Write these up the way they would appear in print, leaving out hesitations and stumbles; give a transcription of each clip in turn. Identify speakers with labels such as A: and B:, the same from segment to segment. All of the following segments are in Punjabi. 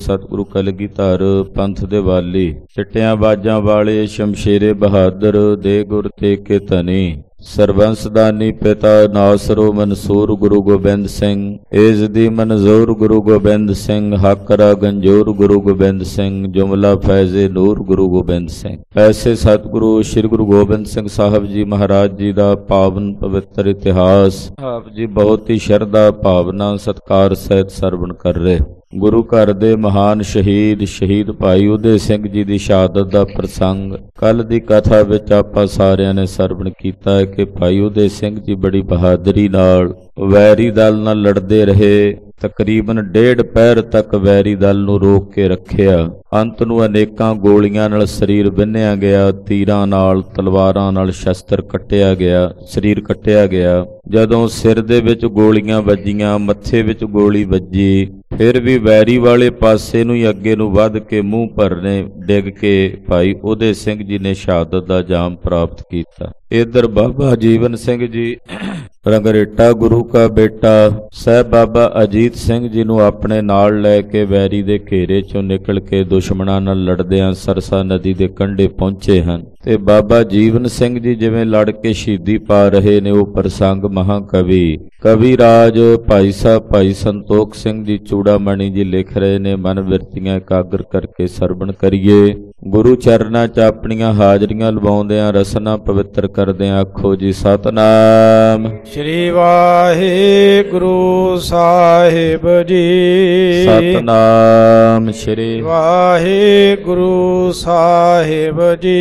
A: ਸਤਿਗੁਰੂ ਕਲਗੀਧਰ ਪੰਥ ਦੇ ਵਾਲੀ, ਚਿੱਟਿਆਂ ਬਾਜਾਂ ਵਾਲੇ ਸ਼ਮਸ਼ੇਰੇ ਬਹਾਦਰ ਦੇ ਗੁਰ ਤੇ ਕੇ ਧਨੀ, ਸਰਬੰਸਦਾਨੀ ਪਿਤਾ ਨਾਸਰੋ ਮਨਸੂਰ ਗੁਰੂ ਗੋਬਿੰਦ ਸਿੰਘ, ਏਜ ਦੀ ਮਨਜ਼ੂਰ ਗੁਰੂ ਗੋਬਿੰਦ ਸਿੰਘ, ਹਾਕਰਾ ਗੰਜੂਰ ਗੁਰੂ ਗੋਬਿੰਦ ਸਿੰਘ, ਜੁਮਲਾ ਫੈਜ਼ੇ ਨੂਰ ਗੁਰੂ ਗੋਬਿੰਦ ਸਿੰਘ। ਐਸੇ ਸਤਿਗੁਰੂ ਸ੍ਰੀ ਗੁਰੂ ਗੋਬਿੰਦ ਸਿੰਘ ਸਾਹਿਬ ਜੀ ਮਹਾਰਾਜ ਜੀ ਦਾ ਪਾਵਨ ਪਵਿੱਤਰ ਇਤਿਹਾਸ ਆਪ ਜੀ ਬਹੁਤ ਹੀ ਸ਼ਰਧਾ ਭਾਵਨਾ ਸਤਿਕਾਰ ਸਹਿਤ ਸਰਵਣ ਕਰ ਰਹੇ। ਗੁਰੂ ਘਰ ਦੇ ਮਹਾਨ ਸ਼ਹੀਦ ਭਾਈ ਉਦੇ ਸਿੰਘ ਜੀ ਦੀ ਸ਼ਹਾਦਤ ਦਾ ਪ੍ਰਸੰਗ ਕੱਲ ਦੀ ਕਥਾ ਵਿੱਚ ਆਪਾਂ ਸਾਰਿਆਂ ਨੇ ਸਰਵਣ ਕੀਤਾ ਹੈ ਕਿ ਭਾਈ ਉਦੇ ਸਿੰਘ ਜੀ ਬੜੀ ਬਹਾਦਰੀ ਨਾਲ ਵੈਰੀ ਦਲ ਨਾਲ ਲੜਦੇ ਰਹੇ। ਤਕਰੀਬਨ 1.5 ਪਹਿਰ ਤੱਕ ਵੈਰੀ ਦਲ ਨੂੰ ਰੋਕ ਕੇ ਰੱਖਿਆ। ਅੰਤ ਨੂੰ ਅਨੇਕਾਂ ਗੋਲੀਆਂ ਨਾਲ ਸਰੀਰ ਬੰਨ੍ਹਿਆ ਗਿਆ, ਤੀਰਾਂ ਨਾਲ ਤਲਵਾਰਾਂ ਨਾਲ ਸ਼ਸਤਰ ਕੱਟਿਆ ਗਿਆ, ਸਰੀਰ ਕੱਟਿਆ ਗਿਆ। ਜਦੋਂ ਸਿਰ ਦੇ ਵਿੱਚ ਗੋਲੀਆਂ ਵੱਜੀਆਂ, ਮੱਥੇ ਵਿੱਚ ਗੋਲੀ ਵੱਜੀ, ਫਿਰ ਵੀ ਵੈਰੀ ਵਾਲੇ ਪਾਸੇ ਨੂੰ ਹੀ ਅੱਗੇ ਨੂੰ ਵੱਧ ਕੇ ਮੂੰਹ ਭਰਨੇ ਡਿੱਗ ਕੇ ਭਾਈ ਉਦੇ ਸਿੰਘ ਜੀ ਨੇ ਸ਼ਹਾਦਤ ਦਾ ਜਾਮ ਪ੍ਰਾਪਤ ਕੀਤਾ। ਇੱਧਰ ਬਾਬਾ ਜੀਵਨ ਸਿੰਘ ਜੀ ਰੰਗਰੇਟਾ ਗੁਰੂ ਕਾ ਬੇਟਾ ਸਾਹਿਬ ਬਾਬਾ ਅਜੀਤ ਸਿੰਘ ਜੀ ਨੂੰ ਆਪਣੇ ਨਾਲ ਲੈ ਕੇ ਵੈਰੀ ਦੇ ਘੇਰੇ ਚੋਂ ਨਿਕਲ ਕੇ ਦੁਸ਼ਮਣਾਂ ਨਾਲ ਲੜਦਿਆਂ ਸਰਸਾ ਨਦੀ ਦੇ ਕੰਢੇ ਪਹੁੰਚੇ ਹਨ ਤੇ ਬਾਬਾ ਜੀਵਨ ਸਿੰਘ ਜੀ ਜਿਵੇਂ ਲੜ ਕੇ ਸ਼ਹੀਦੀ ਪਾ ਰਹੇ ਨੇ ਉਹ ਪ੍ਰਸੰਗ ਮਹਾਕਵੀ ਕਵੀ ਰਾਜ ਭਾਈ ਸਾਹਿਬ ਭਾਈ ਸੰਤੋਖ ਸਿੰਘ ਜੀ ਚੂੜਾਮਣੀ ਜੀ ਲਿਖ ਰਹੇ ਨੇ। ਮਨ ਬਿਰਤੀਆਂ ਇਕਾਗਰ ਕਰਕੇ ਸਰਵਣ ਕਰੀਏ। ਗੁਰੂ ਚਰਨਾਂ 'ਚ ਆਪਣੀਆਂ ਹਾਜ਼ਰੀਆਂ ਲਵਾਉਂਦਿਆਂ ਰਸਨਾ ਪਵਿੱਤਰ ਕਰਦਿਆਂ ਆਖੋ ਜੀ ਸਤਨਾਮ
B: ਸ੍ਰੀ ਵਾਹਿਗੁਰੂ ਸਾਹਿਬ ਜੀ।
A: ਸਤਨਾਮ ਸ੍ਰੀ
B: ਵਾਹਿਗੁਰੂ ਸਾਹਿਬ ਜੀ।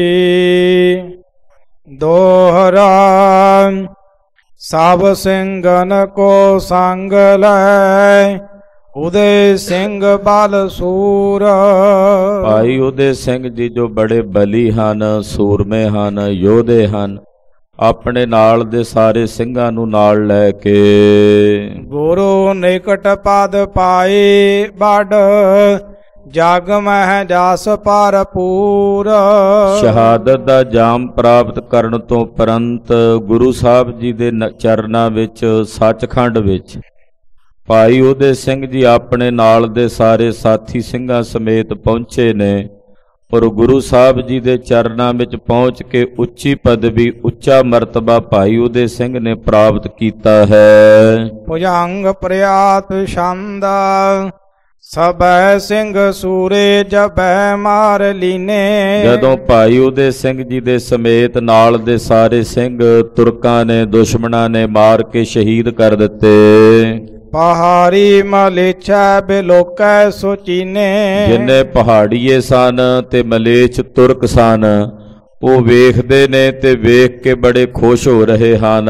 B: ਦੋਹਰਾ ਸਭ ਸਿੰਘਨ ਕੋ ਸੰਗ ਲੈ ਉਦੇ ਸਿੰਘ ਬਲ ਸੂਰ।
A: ਭਾਈ ਉਦੇ ਸਿੰਘ ਜੀ ਜੋ ਬੜੇ ਬਲੀ ਹਨ, ਸੂਰਮੇ ਹਨ, ਯੋਧੇ ਹਨ, ਆਪਣੇ ਨਾਲ ਦੇ ਸਾਰੇ ਸਿੰਘਾਂ ਨੂੰ ਨਾਲ ਲੈ ਕੇ
B: ਗੁਰੂ ਨਿਕਟ ਪਦ ਪਾਏ ਬੜ ਜਗ ਮਹਿ ਜਸ ਭਰਪੂਰ।
A: ਸ਼ਹਾਦਤ ਦਾ ਜਾਮ ਪ੍ਰਾਪਤ ਕਰਨ ਤੋਂ ਉਪਰੰਤ ਗੁਰੂ ਸਾਹਿਬ ਜੀ ਦੇ ਚਰਨਾਂ ਵਿੱਚ ਸੱਚਖੰਡ ਵਿੱਚ ਭਾਈ ਉਦੇ ਸਿੰਘ ਜੀ ਆਪਣੇ ਨਾਲ ਦੇ ਸਾਰੇ ਸਾਥੀ ਸਿੰਘਾਂ ਸਮੇਤ ਪਹੁੰਚੇ ਨੇ ਔਰ ਗੁਰੂ ਸਾਹਿਬ ਜੀ ਦੇ ਚਰਨਾਂ ਵਿੱਚ ਪਹੁੰਚ ਕੇ ਉੱਚੀ ਪਦਵੀ ਉੱਚਾ ਮਰਤਬਾ ਭਾਈ ਉਦੇ ਸਿੰਘ ਨੇ ਪ੍ਰਾਪਤ ਕੀਤਾ ਹੈ।
B: ਭੁਜੰਗ ਪ੍ਰਿਆਤ ਛੰਦ ਸਭੈ ਸਿੰਘ ਸੂਰੇ ਜਬੈ ਮਾਰ ਲੀਨੇ।
A: ਜਦੋਂ ਭਾਈ ਉਦੇ ਸਿੰਘ ਜੀ ਦੇ ਸਮੇਤ ਨਾਲ ਦੇ ਸਾਰੇ ਸਿੰਘ ਤੁਰਕਾਂ ਨੇ ਦੁਸ਼ਮਣਾਂ ਨੇ ਮਾਰ ਕੇ ਸ਼ਹੀਦ ਕਰ ਦਿੱਤੇ।
B: ਪਹਾੜੀ ਮਲੇਛਾ ਬਿਲੋਕੈ ਸੁਚੀਨੇ।
A: ਜਿੰਨੇ ਪਹਾੜੀਏ ਸਨ ਤੇ ਮਲੇਛ ਤੁਰਕ ਸਨ ਉਹ ਵੇਖਦੇ ਨੇ ਤੇ ਵੇਖ ਕੇ ਬੜੇ ਖੁਸ਼ ਹੋ ਰਹੇ ਹਨ।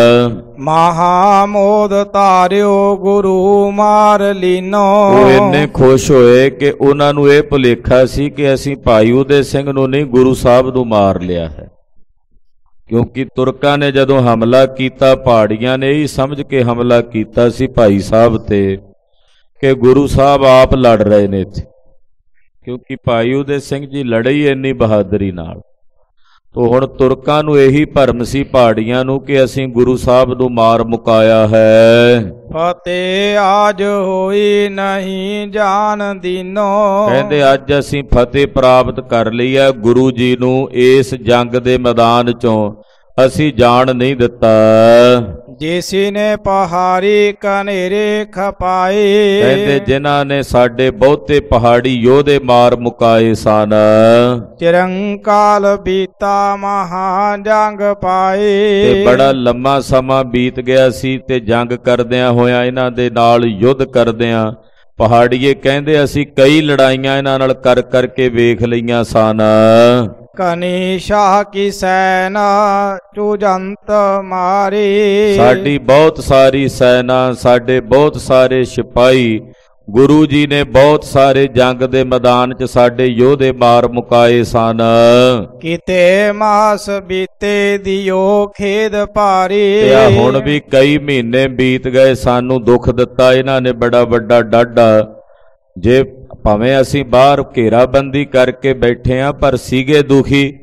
B: ਮਹਾਮੋਦ ਧਾਰਿਓ ਗੁਰੂ ਮਾਰ ਲੀਨੋ।
A: ਉਹ ਇੰਨੇ ਖੁਸ਼ ਹੋਏ ਕਿ ਉਹਨਾਂ ਨੂੰ ਇਹ ਭੁਲੇਖਾ ਸੀ ਕਿ ਅਸੀਂ ਭਾਈ ਉਦੇ ਸਿੰਘ ਨੂੰ ਨਹੀਂ ਗੁਰੂ ਸਾਹਿਬ ਨੂੰ ਮਾਰ ਲਿਆ ਹੈ, ਕਿਉਂਕਿ ਤੁਰਕਾਂ ਨੇ ਜਦੋਂ ਹਮਲਾ ਕੀਤਾ ਪਹਾੜੀਆਂ ਨੇ ਇਹੀ ਸਮਝ ਕੇ ਹਮਲਾ ਕੀਤਾ ਸੀ ਭਾਈ ਸਾਹਿਬ ਤੇ ਕਿ ਗੁਰੂ ਸਾਹਿਬ ਆਪ ਲੜ ਰਹੇ ਨੇ ਇੱਥੇ, ਕਿਉਂਕਿ ਭਾਈ ਉਦੇ ਸਿੰਘ ਜੀ ਲੜੇ ਹੀ ਇੰਨੀ ਬਹਾਦਰੀ ਨਾਲ। ਤੋ ਹੁਣ ਤੁਰਕਾਂ ਨੂੰ ਇਹੀ ਭਰਮ ਸੀ ਪਹਾੜੀਆਂ ਨੂੰ ਕਿ ਅਸੀਂ ਗੁਰੂ ਸਾਹਿਬ ਨੂੰ ਮਾਰ ਮੁਕਾਇਆ ਹੈ।
B: ਫਤਿਹ ਆਜ ਹੋਈ ਨਹੀਂ ਜਾਣ ਦੀਨੋ।
A: ਕਹਿੰਦੇ ਅੱਜ ਅਸੀਂ ਫਤਿਹ ਪ੍ਰਾਪਤ ਕਰ ਲਈ ਹੈ, ਗੁਰੂ ਜੀ ਨੂੰ ਇਸ ਜੰਗ ਦੇ ਮੈਦਾਨ ਚੋਂ ਅਸੀਂ ਜਾਣ ਨਹੀਂ ਦਿੱਤਾ।
B: ਜਿਸੀ ਨੇ ਪਹਾੜੀ ਕਨੇਰੇ ਖਪਾਏ।
A: ਕਹਿੰਦੇ ਜਿਨ੍ਹਾਂ ਨੇ ਸਾਡੇ ਬਹੁਤੇ ਪਹਾੜੀ ਯੋਧੇ ਮਾਰ ਮੁਕਾਏ ਸਨ।
B: ਚਿਰੰਕਾਲ ਬੀਤਾ ਮਹਾ ਜੰਗ ਪਾਏ।
A: ਤੇ ਬੜਾ ਲੰਮਾ ਸਮਾਂ ਬੀਤ ਗਿਆ ਸੀ ਤੇ ਜੰਗ ਕਰਦਿਆਂ ਹੋਇਆਂ ਇਹਨਾਂ ਦੇ ਨਾਲ ਯੁੱਧ ਕਰਦਿਆਂ ਪਹਾੜੀਏ ਕਹਿੰਦੇ ਅਸੀਂ ਕਈ ਲੜਾਈਆਂ ਇਹਨਾਂ ਨਾਲ ਕਰ ਕਰਕੇ ਵੇਖ ਲਈਆਂ ਸਨ।
B: ਕਨੀ ਸ਼ਾਹ ਕੀ ਸੈਨਾ ਚੁਜੰਤ ਮਾਰੀ।
A: ਸਾਡੀ ਬਹੁਤ ਸਾਰੀ ਸੈਨਾ, ਸਾਡੇ ਬਹੁਤ ਸਾਰੇ ਸਿਪਾਹੀ, ਗੁਰੂ ਜੀ ਨੇ ਬਹੁਤ ਸਾਰੇ ਜੰਗ ਦੇ ਮੈਦਾਨ 'ਚ ਸਾਡੇ ਯੋਧੇ ਮਾਰ ਮੁਕਾਏ ਸਨ।
B: ਕਿਤੇ ਮਾਸ ਬੀਤੇ ਦਿਓ ਖੇਦ ਭਾਰੀ।
A: ਤੇ ਹੁਣ ਵੀ ਕਈ ਮਹੀਨੇ ਬੀਤ ਗਏ, ਸਾਨੂੰ ਦੁੱਖ ਦਿੱਤਾ ਇਹਨਾਂ ਨੇ ਬੜਾ ਵੱਡਾ ਡਾਢਾ। ਜੇ ਭਾਵੇਂ ਅਸੀਂ ਬਾਹਰ ਘੇਰਾਬੰਦੀ ਕਰਕੇ ਬੈਠੇ ਹਾਂ ਪਰ ਸੀਗੇ ਦੁਖੀ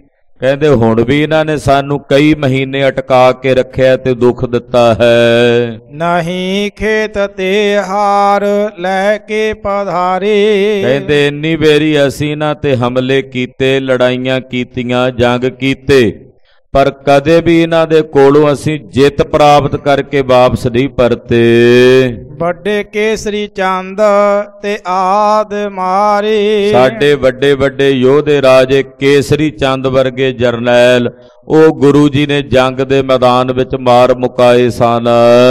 A: ਕਹਿੰਦੇ ਹੁਣ ਵੀ ਇਹਨਾਂ ਨੇ ਸਾਨੂੰ ਕਈ ਮਹੀਨੇ ਅਟਕਾ ਕੇ ਰੱਖਿਆ ਤੇ ਦੁੱਖ ਦਿੱਤਾ ਹੈ।
B: ਨਹੀਂ ਖੇਤ ਤੇ ਹਾਰ ਲੈ ਕੇ ਪਧਾਰੇ।
A: ਕਹਿੰਦੇ ਇੰਨੀ ਵੇਰੀ ਅਸੀਂ ਇਹਨਾਂ ਤੇ ਹਮਲੇ ਕੀਤੇ, ਲੜਾਈਆਂ ਕੀਤੀਆਂ, ਜੰਗ ਕੀਤੇ, ਪਰ ਕਦੇ ਵੀ ਇਹਨਾਂ ਦੇ ਕੋਲੋਂ ਅਸੀਂ ਜਿੱਤ ਪ੍ਰਾਪਤ ਕਰਕੇ ਵਾਪਸ ਨਹੀਂ ਪਰਤੇ।
B: ਵੱਡੇ ਕੇਸਰੀ ਚੰਦ ਤੇ ਆਦ ਮਾਰੇ।
A: ਸਾਡੇ ਵੱਡੇ ਵੱਡੇ ਯੋਧੇ ਰਾਜੇ ਕੇਸਰੀ ਚੰਦ ਵਰਗੇ ਜਰਨੈਲ ਉਹ ਗੁਰੂ ਜੀ ਨੇ ਜੰਗ ਦੇ ਮੈਦਾਨ ਵਿੱਚ ਮਾਰ ਮੁਕਾਏ ਸਨ।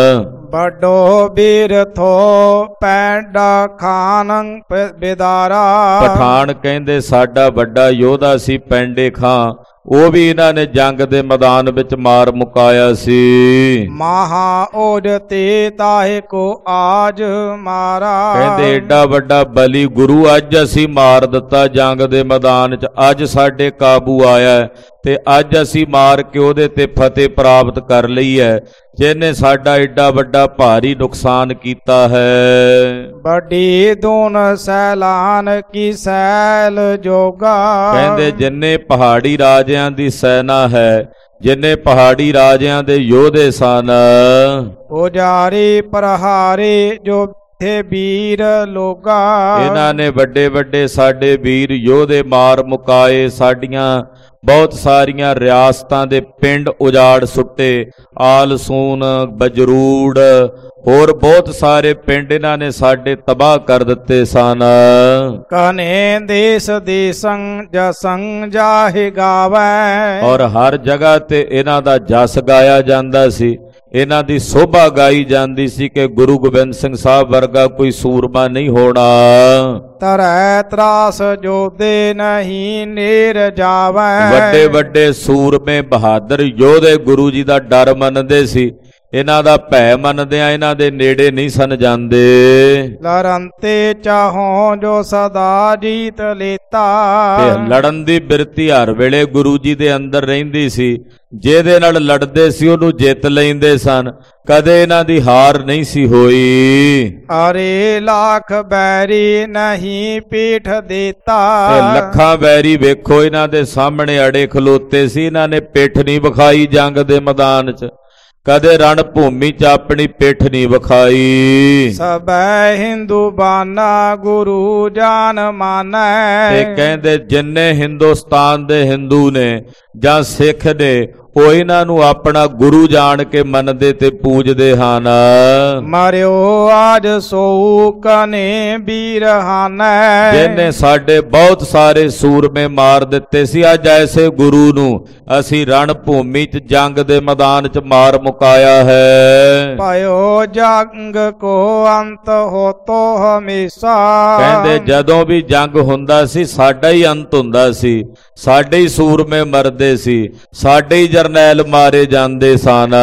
B: ਵੱਡੋ ਵੀਰ ਥੋ ਪੈਂਡਾ ਖਾਨ ਬਿਦਾਰਾ।
A: ਪਠਾਨ ਕਹਿੰਦੇ ਸਾਡਾ ਵੱਡਾ ਯੋਧਾ ਸੀ ਪੈਂਡੇ ਖਾਂ, ਉਹ ਵੀ ਇਹਨਾਂ ਨੇ ਜੰਗ ਦੇ ਮੈਦਾਨ ਵਿੱਚ ਮਾਰ ਮੁਕਾਇਆ ਸੀ।
B: ਮਹਾ ਓਜ ਤੇ ਤਾਹੇ ਕੋ ਆਜ ਮਾਰਾ।
A: ਕਹਿੰਦੇ ਏਡਾ ਵੱਡਾ ਬਲੀ ਗੁਰੂ ਅੱਜ ਅਸੀਂ ਮਾਰ ਦਿੱਤਾ ਜੰਗ ਦੇ ਮੈਦਾਨ 'ਚ, ਅੱਜ ਸਾਡੇ ਕਾਬੂ ਆਇਆ ਤੇ ਅੱਜ ਅਸੀਂ ਮਾਰ ਕੇ ਉਹਦੇ ਤੇ ਫਤਿਹ ਪ੍ਰਾਪਤ ਕਰ ਲਈ ਹੈ, ਜਿਹਨੇ ਸਾਡਾ ਏਡਾ ਵੱਡਾ ਭਾਰੀ ਨੁਕਸਾਨ ਕੀਤਾ ਹੈ।
B: ਵੱਡੀ ਦੂਨ ਸੈਲਾਨ ਕੀ ਸੈਲ ਜੋਗਾ।
A: ਕਹਿੰਦੇ ਜਿੰਨੇ ਪਹਾੜੀ ਰਾਜਿਆਂ ਦੀ ਸੈਨਾ ਹੈ, ਜਿੰਨੇ ਪਹਾੜੀ ਰਾਜਿਆਂ ਦੇ ਯੋਧੇ ਸਨ,
B: ਪੁਜਾਰੀ ਪ੍ਰਹਾਰੇ ਜੋ ਥੇ ਵੀਰ ਲੋਗਾ।
A: ਇਹਨਾਂ ਨੇ ਵੱਡੇ ਵੱਡੇ ਸਾਡੇ ਵੀਰ ਯੋਧੇ ਮਾਰ ਮੁਕਾਏ, ਸਾਡੀਆਂ ਬਹੁਤ ਸਾਰੀਆਂ ਰਿਆਸਤਾਂ ਦੇ ਪਿੰਡ ਉਜਾੜ ਸੁੱਟੇ, ਆਲਸੂਨ, ਬਜਰੂੜ, ਹੋਰ ਬਹੁਤ ਸਾਰੇ ਪਿੰਡ ਇਹਨਾਂ ਨੇ ਸਾਡੇ ਤਬਾਹ ਕਰ ਦਿੱਤੇ ਸਨ।
B: ਕਨੇ ਦੇਸ ਦੇਸੰ ਜਸੰ ਜਾਹਿ ਗਾਵੈ।
A: ਔਰ ਹਰ ਜਗ੍ਹਾ ਤੇ ਇਹਨਾਂ ਦਾ ਜਸ ਗਾਇਆ ਜਾਂਦਾ ਸੀ, ਇਹਨਾਂ ਦੀ ਸੋਭਾ ਗਾਈ ਜਾਂਦੀ ਸੀ ਕਿ ਗੁਰੂ ਗੋਬਿੰਦ ਸਿੰਘ ਸਾਹਿਬ ਵਰਗਾ ਕੋਈ ਸੂਰਮਾ ਨਹੀਂ ਹੋਣਾ।
B: ਤਰੈ ਤਰਾਸ ਜੋਧੇ ਨਹੀਂ ਨੇਰ ਜਾਵੈ।
A: ਵੱਡੇ ਵੱਡੇ ਸੂਰਮੇ ਬਹਾਦਰ ਯੋਧੇ ਗੁਰੂ ਜੀ ਦਾ ਡਰ ਮੰਨਦੇ ਸੀ, ਇਹਨਾਂ ਦਾ ਭੈ ਮੰਨਦਿਆਂ ਇਹਨਾਂ ਦੇ ਨੇੜੇ ਨਹੀਂ ਸਨ ਜਾਂਦੇ।
B: ਲੜੰਤੇ ਚਾਹੋ ਜੋ ਸਦਾ ਜੀਤ ਲੇਤਾ।
A: ਤੇ ਲੜਨ ਦੀ ਬਿਰਤੀ ਹਰ ਵੇਲੇ ਗੁਰੂ ਜੀ ਦੇ ਅੰਦਰ ਰਹਿੰਦੀ ਸੀ, ਜਿਹਦੇ ਨਾਲ ਲੜਦੇ ਸੀ ਉਹਨੂੰ ਜਿੱਤ ਲੈਂਦੇ ਸਨ, ਕਦੇ ਇਹਨਾਂ ਦੀ ਹਾਰ ਨਹੀਂ ਸੀ ਹੋਈ।
B: ਅਰੇ ਲੱਖ ਬੈਰੀ ਨਹੀਂ ਪੀਠ ਦੇਤਾ।
A: ਤੇ ਲੱਖਾਂ ਬੈਰੀ ਵੇਖੋ ਇਹਨਾਂ ਦੇ ਸਾਹਮਣੇ ਅੜੇ ਖਲੋਤੇ ਸੀ, ਇਹਨਾਂ ਨੇ ਪਿੱਠ ਨਹੀਂ ਵਿਖਾਈ ਜੰਗ ਦੇ ਮੈਦਾਨ 'ਚ, ਕਦੇ ਰਣ ਭੂਮੀ 'ਚ ਆਪਣੀ ਪਿੱਠ ਨਹੀਂ ਵਿਖਾਈ।
B: ਸਭੈ ਹਿੰਦੂ ਬਾਨਾ ਗੁਰੂ ਜਾਨ ਮਾਨੈ।
A: ਤੇ ਕਹਿੰਦੇ ਜਿੰਨੇ ਹਿੰਦੁਸਤਾਨ ਦੇ ਹਿੰਦੂ ਨੇ ਜਾਂ ਸਿੱਖ ਨੇ, ਉਹ ਇਹਨਾਂ ਨੂੰ ਆਪਣਾ ਗੁਰੂ ਜਾਣ ਕੇ ਮੰਨਦੇ ਤੇ ਪੂਜਦੇ ਹਨ।
B: ਮਰਿਓ ਆਜ ਸੋ ਕਨੇ ਵੀਰ ਹਾਨੈ।
A: ਜਿਹਨੇ ਸਾਡੇ ਬਹੁਤ ਸਾਰੇ ਸੂਰਮੇ ਮਾਰ ਦਿੱਤੇ ਸੀ, ਅੱਜ ਐਸੇ ਗੁਰੂ ਨੂੰ ਅਸੀਂ ਰਣ ਭੂਮੀ 'ਚ ਜੰਗ ਦੇ ਮੈਦਾਨ 'ਚ ਮਾਰ ਮੁਕਾਇਆ ਹੈ।
B: ਪਾਇਓ ਜੰਗ ਕੋ ਅੰਤ ਹੋਤੋ ਹਮੇਸ਼ਾ।
A: ਕਹਿੰਦੇ ਜਦੋਂ ਵੀ ਜੰਗ ਹੁੰਦਾ ਸੀ ਸਾਡਾ ਹੀ ਅੰਤ ਹੁੰਦਾ ਸੀ, ਸਾਡੇ ਹੀ ਸੂਰਮੇ ਮਰਦੇ ਸੀ, ਸਾਡੇ ਹੀ ਜਰਨੈਲ ਮਾਰੇ ਜਾਂਦੇ ਸਨ।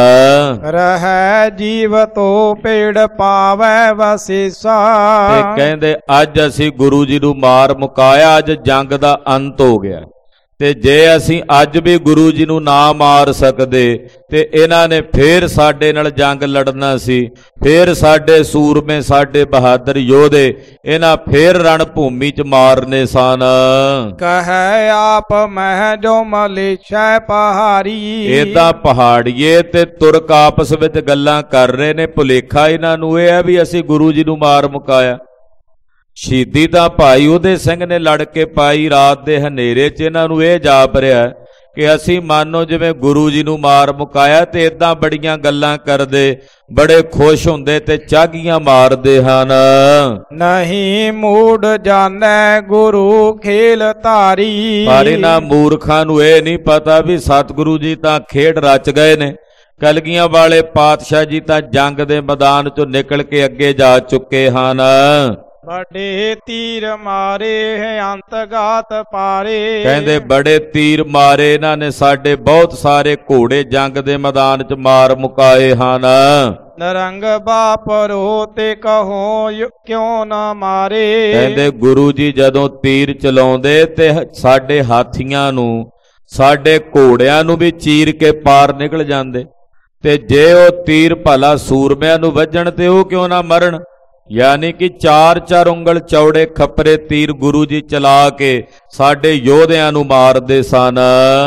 B: ਰਹਿ ਜੀਵ ਤੋ ਪੇੜ ਪਾਵੈ ਵਸੀਸਾ।
A: ਤੇ ਕਹਿੰਦੇ ਅੱਜ ਅਸੀਂ ਗੁਰੂ ਜੀ ਨੂੰ ਮਾਰ ਮੁਕਾਇਆ, ਅੱਜ ਜੰਗ ਦਾ ਅੰਤ ਹੋ ਗਿਆ। ਤੇ ਜੇ ਅਸੀਂ ਅੱਜ ਵੀ ਗੁਰੂ ਜੀ ਨੂੰ ਨਾ ਮਾਰ ਸਕਦੇ ਤੇ ਇਹਨਾਂ ਨੇ ਫੇਰ ਸਾਡੇ ਨਾਲ ਜੰਗ ਲੜਨਾ ਸੀ, ਫੇਰ ਸਾਡੇ ਸੂਰਮੇ, ਸਾਡੇ ਬਹਾਦਰ ਯੋਧੇ ਇਹਨਾਂ ਫੇਰ ਰਣ ਭੂਮੀ 'ਚ ਮਾਰਨੇ ਸਨ।
B: ਕਹੈ ਆਪ ਮਹਿ ਜੋ ਮਲੇਛੈ ਪਹਾੜੀ।
A: ਏਦਾਂ ਪਹਾੜੀਏ ਤੇ ਤੁਰਕ ਆਪਸ ਵਿੱਚ ਗੱਲਾਂ ਕਰ ਰਹੇ ਨੇ, ਭੁਲੇਖਾ ਇਹਨਾਂ ਨੂੰ ਇਹ ਹੈ ਵੀ ਅਸੀਂ ਗੁਰੂ ਜੀ ਨੂੰ ਮਾਰ ਮੁਕਾਇਆ। ਸ਼ਹੀਦੀ ਤਾਂ ਭਾਈ ਉਹਦੇ ਸਿੰਘ ਨੇ ਲੜ ਕੇ ਪਾਈ ਰਾਤ ਦੇ ਹਨੇਰੇ 'ਚ। ਇਹਨਾਂ ਨੂੰ ਇਹ ਜਾਪ ਰਿਹਾ ਕਿ ਅਸੀਂ ਮਾਨੋ ਜਿਵੇਂ ਗੁਰੂ ਜੀ ਨੂੰ ਮਾਰ ਮੁਕਾਇਆ, ਤੇ ਇਦਾਂ ਬੜੀਆਂ ਗੱਲਾਂ ਕਰਦੇ, ਬੜੇ ਖੁਸ਼ ਹੁੰਦੇ ਤੇ ਚਾਗੀਆਂ ਮਾਰਦੇ ਹਨ।
B: ਨਹੀਂ ਮੂੜ ਜਾਣੈ ਗੁਰੂ ਖੇਲ ਧਾਰੀ।
A: ਪਰ ਇਹਨਾਂ ਮੂਰਖਾਂ ਨੂੰ ਇਹ ਨਹੀਂ ਪਤਾ ਵੀ ਸਤਿਗੁਰੂ ਜੀ ਤਾਂ ਖੇਡ ਰਚ ਗਏ ਨੇ। ਕਲਗੀਆਂ ਵਾਲੇ ਪਾਤਸ਼ਾਹ ਜੀ ਤਾਂ ਜੰਗ ਦੇ ਮੈਦਾਨ 'ਚੋਂ ਨਿਕਲ ਕੇ ਅੱਗੇ ਜਾ ਚੁੱਕੇ ਹਨ।
B: ਵੱਡੇ ਤੀਰ ਮਾਰੇ ਹੈ ਅੰਤਗਾਤ ਪਾਰੇ।
A: ਕਹਿੰਦੇ ਬੜੇ ਤੀਰ ਮਾਰੇ ਇਹਨਾਂ ਨੇ, ਸਾਡੇ ਬਹੁਤ ਸਾਰੇ ਘੋੜੇ ਜੰਗ ਦੇ ਮੈਦਾਨ 'ਚ ਮਾਰ ਮੁਕਾਏ ਹਨ।
B: ਨਰੰਗ ਬਾਪਰੋ ਤੇ ਕਹੋ ਕਿਉਂ ਨਾ ਮਾਰੇ।
A: ਕਹਿੰਦੇ ਗੁਰੂ ਜੀ ਜਦੋਂ ਤੀਰ ਚਲਾਉਂਦੇ ਤੇ ਸਾਡੇ ਹਾਥੀਆਂ ਨੂੰ, ਸਾਡੇ ਘੋੜਿਆਂ ਨੂੰ ਵੀ ਚੀਰ ਕੇ ਪਾਰ ਨਿਕਲ ਜਾਂਦੇ, ਤੇ ਜੇ ਉਹ ਤੀਰ ਭਲਾ ਸੂਰਮਿਆਂ ਨੂੰ ਵੱਜਣ ਤੇ ਉਹ ਕਿਉਂ ਨਾ ਮਰਨ। ਯਾਨੀ ਕਿ 4-4 ਉਂਗਲ ਚੌੜੇ ਖੱਪਰੇ ਤੀਰ ਗੁਰੂ ਜੀ ਚਲਾ ਕੇ ਸਾਡੇ ਯੋਧਿਆਂ ਨੂੰ ਮਾਰਦੇ ਸਨ।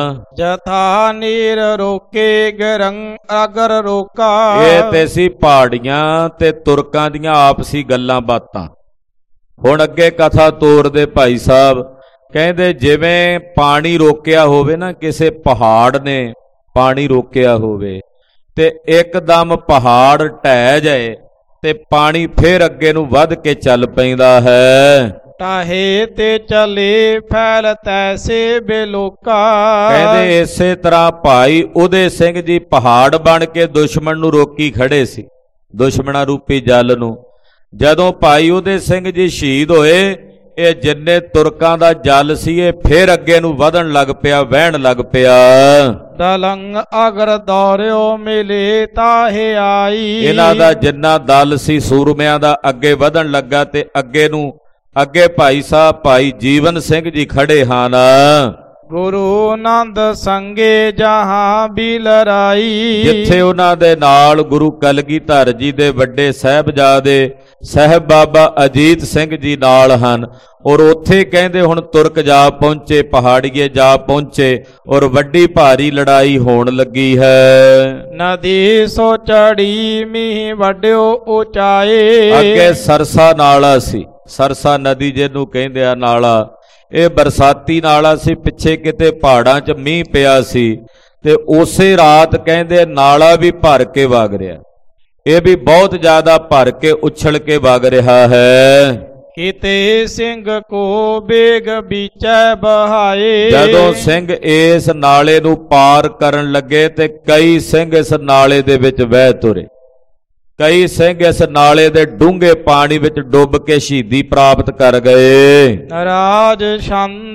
B: ਜਥਾ ਨੀਰ ਰੋਕੇ ਗਰੰਗ ਅਗਰ ਰੋਕਾ।
A: ਇਹ ਤੇ ਸੀ ਪਹਾੜੀਆਂ ਤੇ ਤੁਰਕਾਂ ਦੀਆਂ ਆਪਸੀ ਗੱਲਾਂ ਬਾਤਾਂ। ਹੁਣ ਅੱਗੇ ਕਥਾ ਤੋਰਦੇ ਭਾਈ ਸਾਹਿਬ। ਕਹਿੰਦੇ ਜਿਵੇਂ ਪਾਣੀ ਰੋਕਿਆ ਹੋਵੇ ਨਾ, ਕਿਸੇ ਪਹਾੜ ਨੇ ਪਾਣੀ ਰੋਕਿਆ ਹੋਵੇ ਤੇ ਇੱਕਦਮ ਪਹਾੜ ਢਹਿ ਜਾਏ ਤੇ ਪਾਣੀ ਫੇਰ ਅੱਗੇ ਨੂੰ ਵੱਧ ਕੇ ਚੱਲ ਪੈਂਦਾ ਹੈ।
B: ਟਾਹੇ ਤੇ ਚਲੇ ਫੈਲ ਤੈਸੇ ਬੇਲੋਕਾ।
A: ਕਹਿੰਦੇ ਇਸੇ ਤਰ੍ਹਾਂ ਭਾਈ ਉਦੇ ਸਿੰਘ ਜੀ ਪਹਾੜ ਬਣ ਕੇ ਦੁਸ਼ਮਣ ਨੂੰ ਰੋਕੀ ਖੜੇ ਸੀ, ਦੁਸ਼ਮਣਾ ਰੂਪੀ ਜਲ ਨੂੰ। ਜਦੋਂ ਭਾਈ ਉਦੇ ਸਿੰਘ ਜੀ ਸ਼ਹੀਦ ਹੋਏ, ਇਹ ਜਿੰਨੇ ਤੁਰਕਾਂ ਦਾ ਜਲ ਸੀ ਇਹ ਫੇਰ ਅੱਗੇ ਨੂੰ ਵਧਣ ਲੱਗ ਪਿਆ, ਵਹਿਣ ਲੱਗ ਪਿਆ।
B: ਦਲੰਗ ਅਗਰ ਦੌਰਿਓ ਮਿਲੇ ਤਾਹੇ ਆਈ।
A: ਇਹਨਾਂ ਦਾ ਜਿੰਨਾ ਦਲ ਸੀ ਸੂਰਮਿਆਂ ਦਾ ਅੱਗੇ ਵਧਣ ਲੱਗਾ ਤੇ ਅੱਗੇ ਨੂੰ ਅੱਗੇ ਭਾਈ ਸਾਹਿਬ ਭਾਈ ਜੀਵਨ ਸਿੰਘ ਜੀ ਖੜੇ ਹਨ।
B: ਗੁਰੂ ਆਨੰਦ ਸੰਗੇ ਜਹਾਂ ਵੀ ਲੜਾਈ।
A: ਜਿੱਥੇ ਉਹਨਾਂ ਦੇ ਨਾਲ ਗੁਰੂ ਕਲਗੀਧਰ ਜੀ ਦੇ ਵੱਡੇ ਸਾਹਿਬਜ਼ਾਦੇ ਸਾਹਿਬ ਬਾਬਾ ਅਜੀਤ ਸਿੰਘ ਜੀ ਨਾਲ ਹਨ। ਔਰ ਉੱਥੇ ਕਹਿੰਦੇ ਹੁਣ ਤੁਰਕ ਜਾ ਪਹੁੰਚੇ, ਪਹਾੜੀਏ ਜਾ ਪਹੁੰਚੇ ਔਰ ਵੱਡੀ ਭਾਰੀ ਲੜਾਈ ਹੋਣ ਲੱਗੀ ਹੈ।
B: ਨਦੀ ਸੋ ਚੜੀ ਮੀਂਹ ਵੱਡਿਓ ਉਚਾਏ।
A: ਅੱਗੇ ਸਰਸਾ ਨਾਲਾ ਸੀ, ਸਰਸਾ ਨਦੀ ਜਿਹਨੂੰ ਕਹਿੰਦੇ ਆ ਨਾਲਾ, ਇਹ ਬਰਸਾਤੀ ਨਾਲਾ ਸੀ। ਪਿੱਛੇ ਕਿਤੇ ਪਹਾੜਾਂ 'ਚ ਮੀਂਹ ਪਿਆ ਸੀ ਤੇ ਉਸੇ ਰਾਤ ਕਹਿੰਦੇ ਨਾਲਾ ਵੀ ਭਰ ਕੇ ਵਗ ਰਿਹਾ, ਇਹ ਵੀ ਬਹੁਤ ਜ਼ਿਆਦਾ ਭਰ ਕੇ ਉਛਲ ਕੇ ਵਗ ਰਿਹਾ ਹੈ।
B: ਕਿਤੇ ਸਿੰਘ ਕੋ ਬੇਗ ਵਿਚੈ ਬਹਾਏ।
A: ਜਦੋਂ ਸਿੰਘ ਇਸ ਨਾਲੇ ਨੂੰ ਪਾਰ ਕਰਨ ਲੱਗੇ ਤੇ ਕਈ ਸਿੰਘ ਇਸ ਨਾਲੇ ਦੇ ਵਿੱਚ ਵਹਿ ਤੁਰੇ। ਕਈ ਸਿੰਘ ਇਸ ਨਾਲੇ ਦੇ ਡੂੰਘੇ ਪਾਣੀ ਵਿੱਚ ਡੁੱਬ ਕੇ ਸ਼ਹੀਦੀ ਪ੍ਰਾਪਤ ਕਰ ਗਏ।
B: ਰਾਜ ਛੰਦ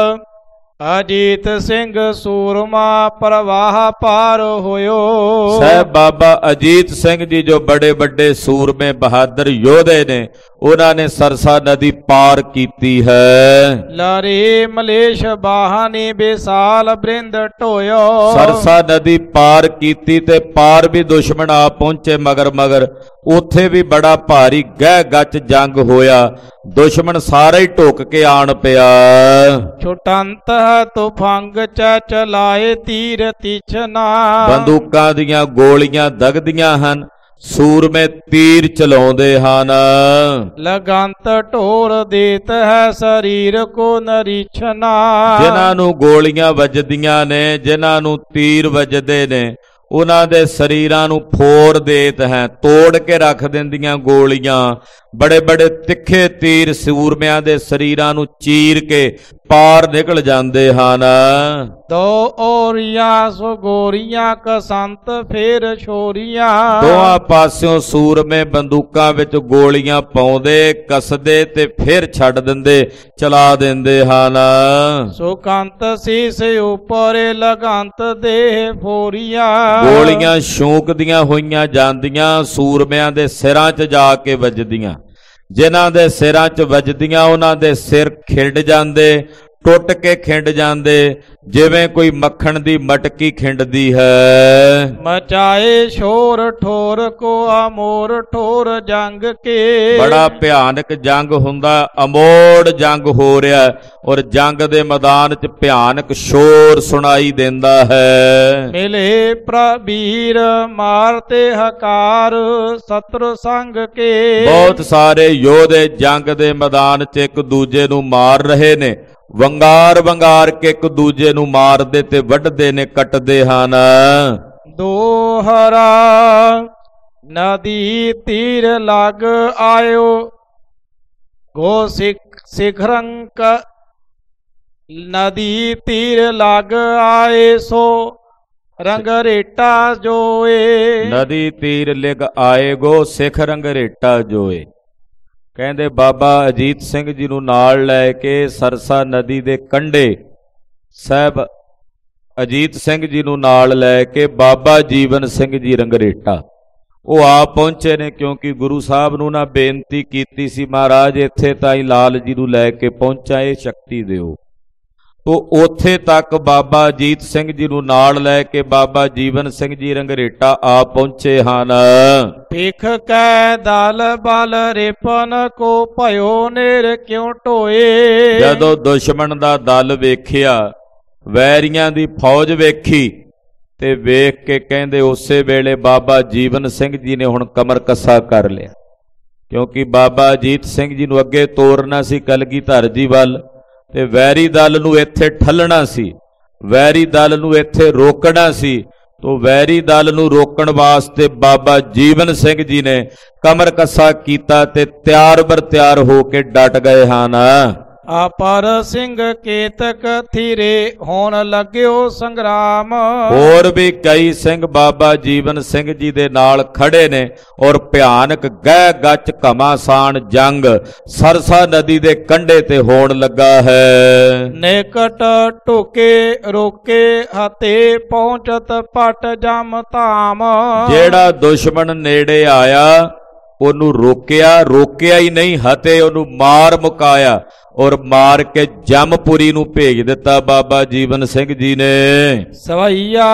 B: ਅਜੀਤ ਸਿੰਘ ਸੂਰਮਾ ਪ੍ਰਵਾਹ ਪਾਰ ਹੋਇਓ।
A: ਸਾਹਿਬ ਬਾਬਾ ਅਜੀਤ ਸਿੰਘ ਜੀ ਜੋ ਬੜੇ ਵੱਡੇ ਸੂਰਮੇ ਬਹਾਦਰ ਯੋਧੇ ਨੇ, ਉਹਨਾਂ ਨੇ ਸਰਸਾ ਨਦੀ ਪਾਰ ਕੀਤੀ ਹੈ।
B: ਲਰੇ ਮਲੇਸ਼ ਬਾਹਾਨੀ ਬੇਸਾਲ ਬ੍ਰਿੰਦ ਢੋਇਓ।
A: ਸਰਸਾ ਨਦੀ ਪਾਰ ਕੀਤੀ ਤੇ ਪਾਰ ਵੀ ਦੁਸ਼ਮਣ ਆ ਪਹੁੰਚੇ ਮਗਰ। ਉੱਥੇ ਵੀ ਬੜਾ ਭਾਰੀ ਗਹਿ ਗੱਚ ਜੰਗ ਹੋਇਆ, ਦੁਸ਼ਮਣ ਸਾਰਾ ਹੀ ਢੁੱਕ ਕੇ ਆਣ ਪਿਆ।
B: ਛੁਟੰਤ ਤੁਫੰਗ ਚ ਚਲਾਏ ਤੀਰ ਤਿਛਨਾ।
A: ਬੰਦੂਕਾਂ ਦੀਆਂ ਗੋਲੀਆਂ ਦਗਦੀਆਂ ਹਨ, ਸੂਰਮੇ ਤੀਰ ਚਲਾਉਂਦੇ ਹਨ।
B: ਲਗੰਤ ਢੋਰ ਦੇਤ ਹੈ ਸਰੀਰ ਕੋ ਨਰੀਛਨਾ।
A: ਜਿਨ੍ਹਾਂ ਨੂੰ ਗੋਲੀਆਂ ਵੱਜਦੀਆਂ ਨੇ, ਜਿਨ੍ਹਾਂ ਨੂੰ ਤੀਰ ਵੱਜਦੇ ਨੇ, ਉਹਨਾਂ ਦੇ ਸਰੀਰਾਂ ਨੂੰ ਫੋੜ ਦੇਤ ਹੈ, ਤੋੜ ਕੇ ਰੱਖ ਦਿੰਦੀਆਂ ਗੋਲੀਆਂ। ਬੜੇ ਬੜੇ ਤਿੱਖੇ ਤੀਰ ਸੂਰਮਿਆਂ ਦੇ ਸਰੀਰਾਂ ਨੂੰ ਚੀਰ ਕੇ ਪਾਰ ਨਿਕਲ ਜਾਂਦੇ ਹਨ।
B: ਦੋ ਔਰੀਆਂ ਸੋ ਗੋਰੀਆਂ ਕਸੰਤ ਫੇਰ ਛੋਰੀਆਂ।
A: ਦੋਹਾਂ ਪਾਸਿਓਂ ਸੂਰਮੇ ਬੰਦੂਕਾਂ ਵਿੱਚ ਗੋਲੀਆਂ ਪਾਉਂਦੇ, ਕੱਸਦੇ ਤੇ ਫਿਰ ਛੱਡ ਦਿੰਦੇ, ਚਲਾ ਦਿੰਦੇ ਹਨ।
B: ਸੁਕੰਤ ਸੀਸ ਉੱਪਰ ਲਗੰਤ ਦੇਹ ਫੋਰੀਆਂ।
A: ਗੋਲੀਆਂ ਸ਼ੌਂਕਦੀਆਂ ਹੋਈਆਂ ਜਾਂਦੀਆਂ, ਸੂਰਮਿਆਂ ਦੇ ਸਿਰਾਂ 'ਚ ਜਾ ਕੇ ਵੱਜਦੀਆਂ। ਜਿਨ੍ਹਾਂ ਦੇ ਸਿਰਾਂ 'ਚ ਵੱਜਦੀਆਂ ਉਹਨਾਂ ਦੇ ਸਿਰ ਖਿੰਡ ਜਾਂਦੇ, ਟੁੱਟ ਕੇ ਖਿੰਡ ਜਾਂਦੇ, ਜਿਵੇਂ ਕੋਈ ਮੱਖਣ ਦੀ ਮਟਕੀ ਖਿੰਡਦੀ ਹੈ।
B: ਮਚਾਏ ਸ਼ੋਰ ਠੋਰ ਕੋ ਅਮੋਰ ਠੋਰ ਜੰਗ ਕੇ।
A: ਬੜਾ ਭਿਆਨਕ ਜੰਗ ਹੁੰਦਾ, ਅਮੋੜ ਜੰਗ ਹੋ ਰਿਹਾ ਔਰ ਜੰਗ ਦੇ ਮੈਦਾਨ 'ਚ ਭਿਆਨਕ ਸ਼ੋਰ ਸੁਣਾਈ ਦਿੰਦਾ ਹੈ।
B: ਮਿਲੇ ਪ੍ਰਬੀਰ ਮਾਰਤੇ ਹਕਾਰ ਸਤਰ ਸੰਗ ਕੇ।
A: ਬਹੁਤ ਸਾਰੇ ਯੋਧੇ ਜੰਗ ਦੇ ਮੈਦਾਨ 'ਚ ਇੱਕ ਦੂਜੇ ਨੂੰ ਮਾਰ ਰਹੇ ਨੇ, ਵੰਗਾਰ ਕੇ ਇੱਕ ਦੂਜੇ ਨੂੰ ਮਾਰਦੇ ਤੇ ਵੱਢਦੇ ਨੇ, ਕੱਟਦੇ ਹਨ।
B: ਦੋਹਰਾ ਨਦੀ ਤੀਰ ਲਗ ਆਇਓ ਗੋ ਸਿਖਰੰਕ। ਨਦੀ ਤੀਰ ਲਗ ਆਏ ਸੋ ਰੰਗ ਰੇਟਾ ਜੋਏ। ਨਦੀ
A: ਤੀਰ ਲਿਗ ਆਏ ਗੋ ਸਿਖ ਰੰਗ ਰੇਟਾ ਜੋਏ। ਕਹਿੰਦੇ ਬਾਬਾ ਅਜੀਤ ਸਿੰਘ ਜੀ ਨੂੰ ਨਾਲ ਲੈ ਕੇ ਸਰਸਾ ਨਦੀ ਦੇ ਕੰਢੇ ਸਾਹਿਬ ਅਜੀਤ ਸਿੰਘ ਜੀ ਨੂੰ ਨਾਲ ਲੈ ਕੇ ਬਾਬਾ ਜੀਵਨ ਸਿੰਘ ਜੀ ਰੰਗਰੇਟਾ ਉਹ ਆ ਪਹੁੰਚੇ ਨੇ, ਕਿਉਂਕਿ ਗੁਰੂ ਸਾਹਿਬ ਨੂੰ ਨਾ ਬੇਨਤੀ ਕੀਤੀ ਸੀ, ਮਹਾਰਾਜ ਇੱਥੇ ਤਾਈਂ ਲਾਲ ਜੀ ਨੂੰ ਲੈ ਕੇ ਪਹੁੰਚਾ, ਇਹ ਸ਼ਕਤੀ ਦਿਓ। ਤੋ ਉੱਥੇ ਤੱਕ ਬਾਬਾ ਅਜੀਤ ਸਿੰਘ ਜੀ ਨੂੰ ਨਾਲ ਲੈ ਕੇ ਬਾਬਾ ਜੀਵਨ ਸਿੰਘ ਜੀ ਰੰਗਰੇਟਾ ਆ ਪਹੁੰਚੇ ਹਨ।
B: ਭਿਖ ਕੈ ਦਲ ਬਲ ਰਿਪਨ ਕੋ ਭਇਓ ਨੇਰ ਕਿਉ ਢੋਏ।
A: ਜਦੋਂ ਦੁਸ਼ਮਣ ਦਾ ਦਲ ਵੇਖਿਆ, ਵੈਰੀਆਂ ਦੀ ਫੌਜ ਵੇਖੀ ਤੇ ਵੇਖ ਕੇ ਕਹਿੰਦੇ ਉਸੇ ਵੇਲੇ ਬਾਬਾ ਜੀਵਨ ਸਿੰਘ ਜੀ ਨੇ ਹੁਣ ਕਮਰ ਕੱਸਾ ਕਰ ਲਿਆ, ਕਿਉਂਕਿ ਬਾਬਾ ਅਜੀਤ ਸਿੰਘ ਜੀ ਨੂੰ ਅੱਗੇ ਤੋਰਨਾ ਸੀ ਕਲਗੀਧਰ ਜੀ ਵੱਲ, ਤੇ ਵੈਰੀ ਦਲ ਨੂੰ ਇੱਥੇ ਠੱਲਣਾ ਸੀ, ਵੈਰੀ ਦਲ ਨੂੰ ਇੱਥੇ ਰੋਕਣਾ ਸੀ। ਤੋ ਵੈਰੀ ਦਲ ਨੂੰ ਰੋਕਣ ਵਾਸਤੇ ਬਾਬਾ ਜੀਵਨ ਸਿੰਘ ਜੀ ਨੇ ਕਮਰ ਕੱਸਾ ਕੀਤਾ ਤੇ ਤਿਆਰ ਬਰ ਤਿਆਰ ਹੋ ਕੇ ਡਟ ਗਏ ਹਨ।
B: ਆਪਰ ਸਿੰਘ ਕੇਤਕ ਥੀਰੇ ਹੋਣ ਲੱਗਿਓ ਸੰਗਰਾਮ।
A: ਹੋਰ ਵੀ ਕਈ ਸਿੰਘ ਬਾਬਾ ਜੀਵਨ ਸਿੰਘ ਜੀ ਦੇ ਨਾਲ ਖੜੇ ਨੇ ਔਰ ਭਿਆਨਕ ਗਹਿ ਗੱਚ ਘਮਾਸਾਨ ਜੰਗ ਸਰਸਾ ਨਦੀ ਦੇ ਕੰਢੇ ਤੇ ਹੋਣ ਲੱਗਾ ਹੈ।
B: ਨਿਕਟ ਢੁਕੇ ਰੋਕੇ ਹਤੇ ਪਹੁੰਚਤ ਪਟ ਜਮ ਧਾਮ।
A: ਜਿਹੜਾ ਦੁਸ਼ਮਣ ਨੇੜੇ ਆਇਆ ਉਹਨੂੰ ਰੋਕਿਆ ਹੀ ਨਹੀਂ, ਹਤੇ ਉਹਨੂੰ ਮਾਰ ਮੁਕਾਇਆ ਔਰ ਮਾਰ ਕੇ ਜਮਪੁਰੀ ਨੂੰ ਭੇਜ ਦਿੱਤਾ ਬਾਬਾ ਜੀਵਨ ਸਿੰਘ ਜੀ ਨੇ।
B: ਸਵਈਆ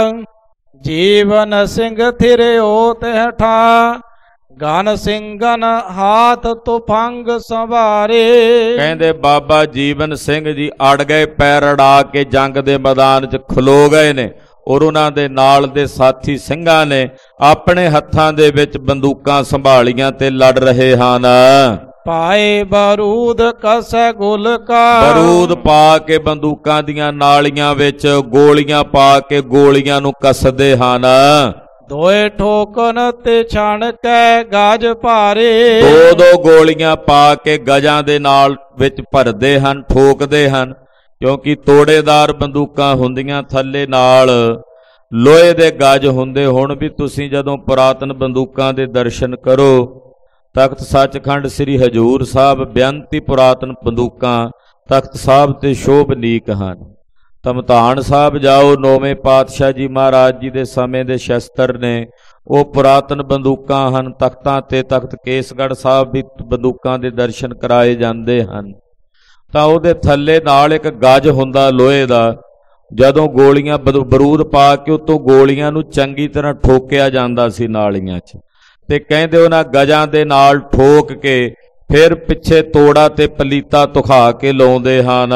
B: ਜੀਵਨ ਸਿੰਘ ਥਿਰਿਓ ਤਹਿ ਠਾ ਗਨ ਸਿੰਘਨ ਹਾਥ ਤੁਫੰਗ ਸੰਵਾਰੇ।
A: ਕਹਿੰਦੇ ਬਾਬਾ ਜੀਵਨ ਸਿੰਘ ਜੀ ਅੜ ਗਏ, ਪੈਰ ਅੜਾ ਕੇ ਜੰਗ ਦੇ ਮੈਦਾਨ 'ਚ ਖਲੋ ਗਏ ਨੇ ਔਰ ਉਹਨਾਂ ਦੇ ਨਾਲ ਦੇ ਸਾਥੀ ਸਿੰਘਾਂ ਨੇ ਆਪਣੇ ਹੱਥਾਂ ਦੇ ਵਿੱਚ ਬੰਦੂਕਾਂ ਸੰਭਾਲੀਆਂ ਤੇ ਲੜ ਰਹੇ ਹਨ।
B: ਪਾਏ ਬਰੂਦ ਕਸੈ ਗੁਲਕਾ।
A: ਬਰੂਦ ਪਾ ਕੇ ਬੰਦੂਕਾਂ ਦੀਆਂ ਨਾਲੀਆਂ ਵਿੱਚ ਗੋਲੀਆਂ ਪਾ ਕੇ ਗੋਲੀਆਂ ਨੂੰ ਕੱਸਦੇ ਹਨ।
B: ਦੋਏ ਠੋਕਨ ਤੇ ਛਣ ਕੈ ਗਾਜ ਭਾਰੇ।
A: ਦੋ ਗੋਲੀਆਂ ਪਾ ਕੇ ਗਜਾਂ ਦੇ ਨਾਲ ਵਿੱਚ ਭਰਦੇ ਹਨ, ਠੋਕਦੇ ਹਨ, ਕਿਉਂਕਿ ਤੋੜੇਦਾਰ ਬੰਦੂਕਾਂ ਹੁੰਦੀਆਂ, ਥੱਲੇ ਨਾਲ ਲੋਹੇ ਦੇ ਗਜ ਹੁੰਦੇ। ਹੁਣ ਵੀ ਤੁਸੀਂ ਜਦੋਂ ਪੁਰਾਤਨ ਬੰਦੂਕਾਂ ਦੇ ਦਰਸ਼ਨ ਕਰੋ, ਤਖਤ ਸੱਚਖੰਡ ਸ੍ਰੀ ਹਜੂਰ ਸਾਹਿਬ ਬੇਅੰਤੀ ਪੁਰਾਤਨ ਬੰਦੂਕਾਂ ਤਖਤ ਸਾਹਿਬ ਤੇ ਸ਼ੋਭਨੀਕ ਹਨ। ਧਮਧਾਨ ਸਾਹਿਬ ਜਾਓ, ਨੌਵੇਂ ਪਾਤਸ਼ਾਹ ਜੀ ਮਹਾਰਾਜ ਜੀ ਦੇ ਸਮੇਂ ਦੇ ਸ਼ਸਤਰ ਨੇ, ਉਹ ਪੁਰਾਤਨ ਬੰਦੂਕਾਂ ਹਨ। ਤਖਤਾਂ ਤੇ ਤਖਤ ਕੇਸਗੜ੍ਹ ਸਾਹਿਬ ਵੀ ਬੰਦੂਕਾਂ ਦੇ ਦਰਸ਼ਨ ਕਰਾਏ ਜਾਂਦੇ ਹਨ। ਤਾਂ ਉਹਦੇ ਥੱਲੇ ਨਾਲ ਇੱਕ ਗਜ ਹੁੰਦਾ ਲੋਹੇ ਦਾ, ਜਦੋਂ ਗੋਲੀਆਂ ਬਰੂਦ ਪਾ ਕੇ ਉੱਤੋਂ ਗੋਲੀਆਂ ਨੂੰ ਚੰਗੀ ਤਰ੍ਹਾਂ ਠੋਕਿਆ ਜਾਂਦਾ ਸੀ ਨਾਲੀਆਂ 'ਚ, ਤੇ ਕਹਿੰਦੇ ਉਹਨਾਂ ਗਜਾਂ ਦੇ ਨਾਲ ਠੋਕ ਕੇ ਫਿਰ ਪਿੱਛੇ ਤੋੜਾ ਤੇ ਪਲੀਤਾ ਤੁਖਾ ਕੇ ਲਾਉਂਦੇ ਹਨ।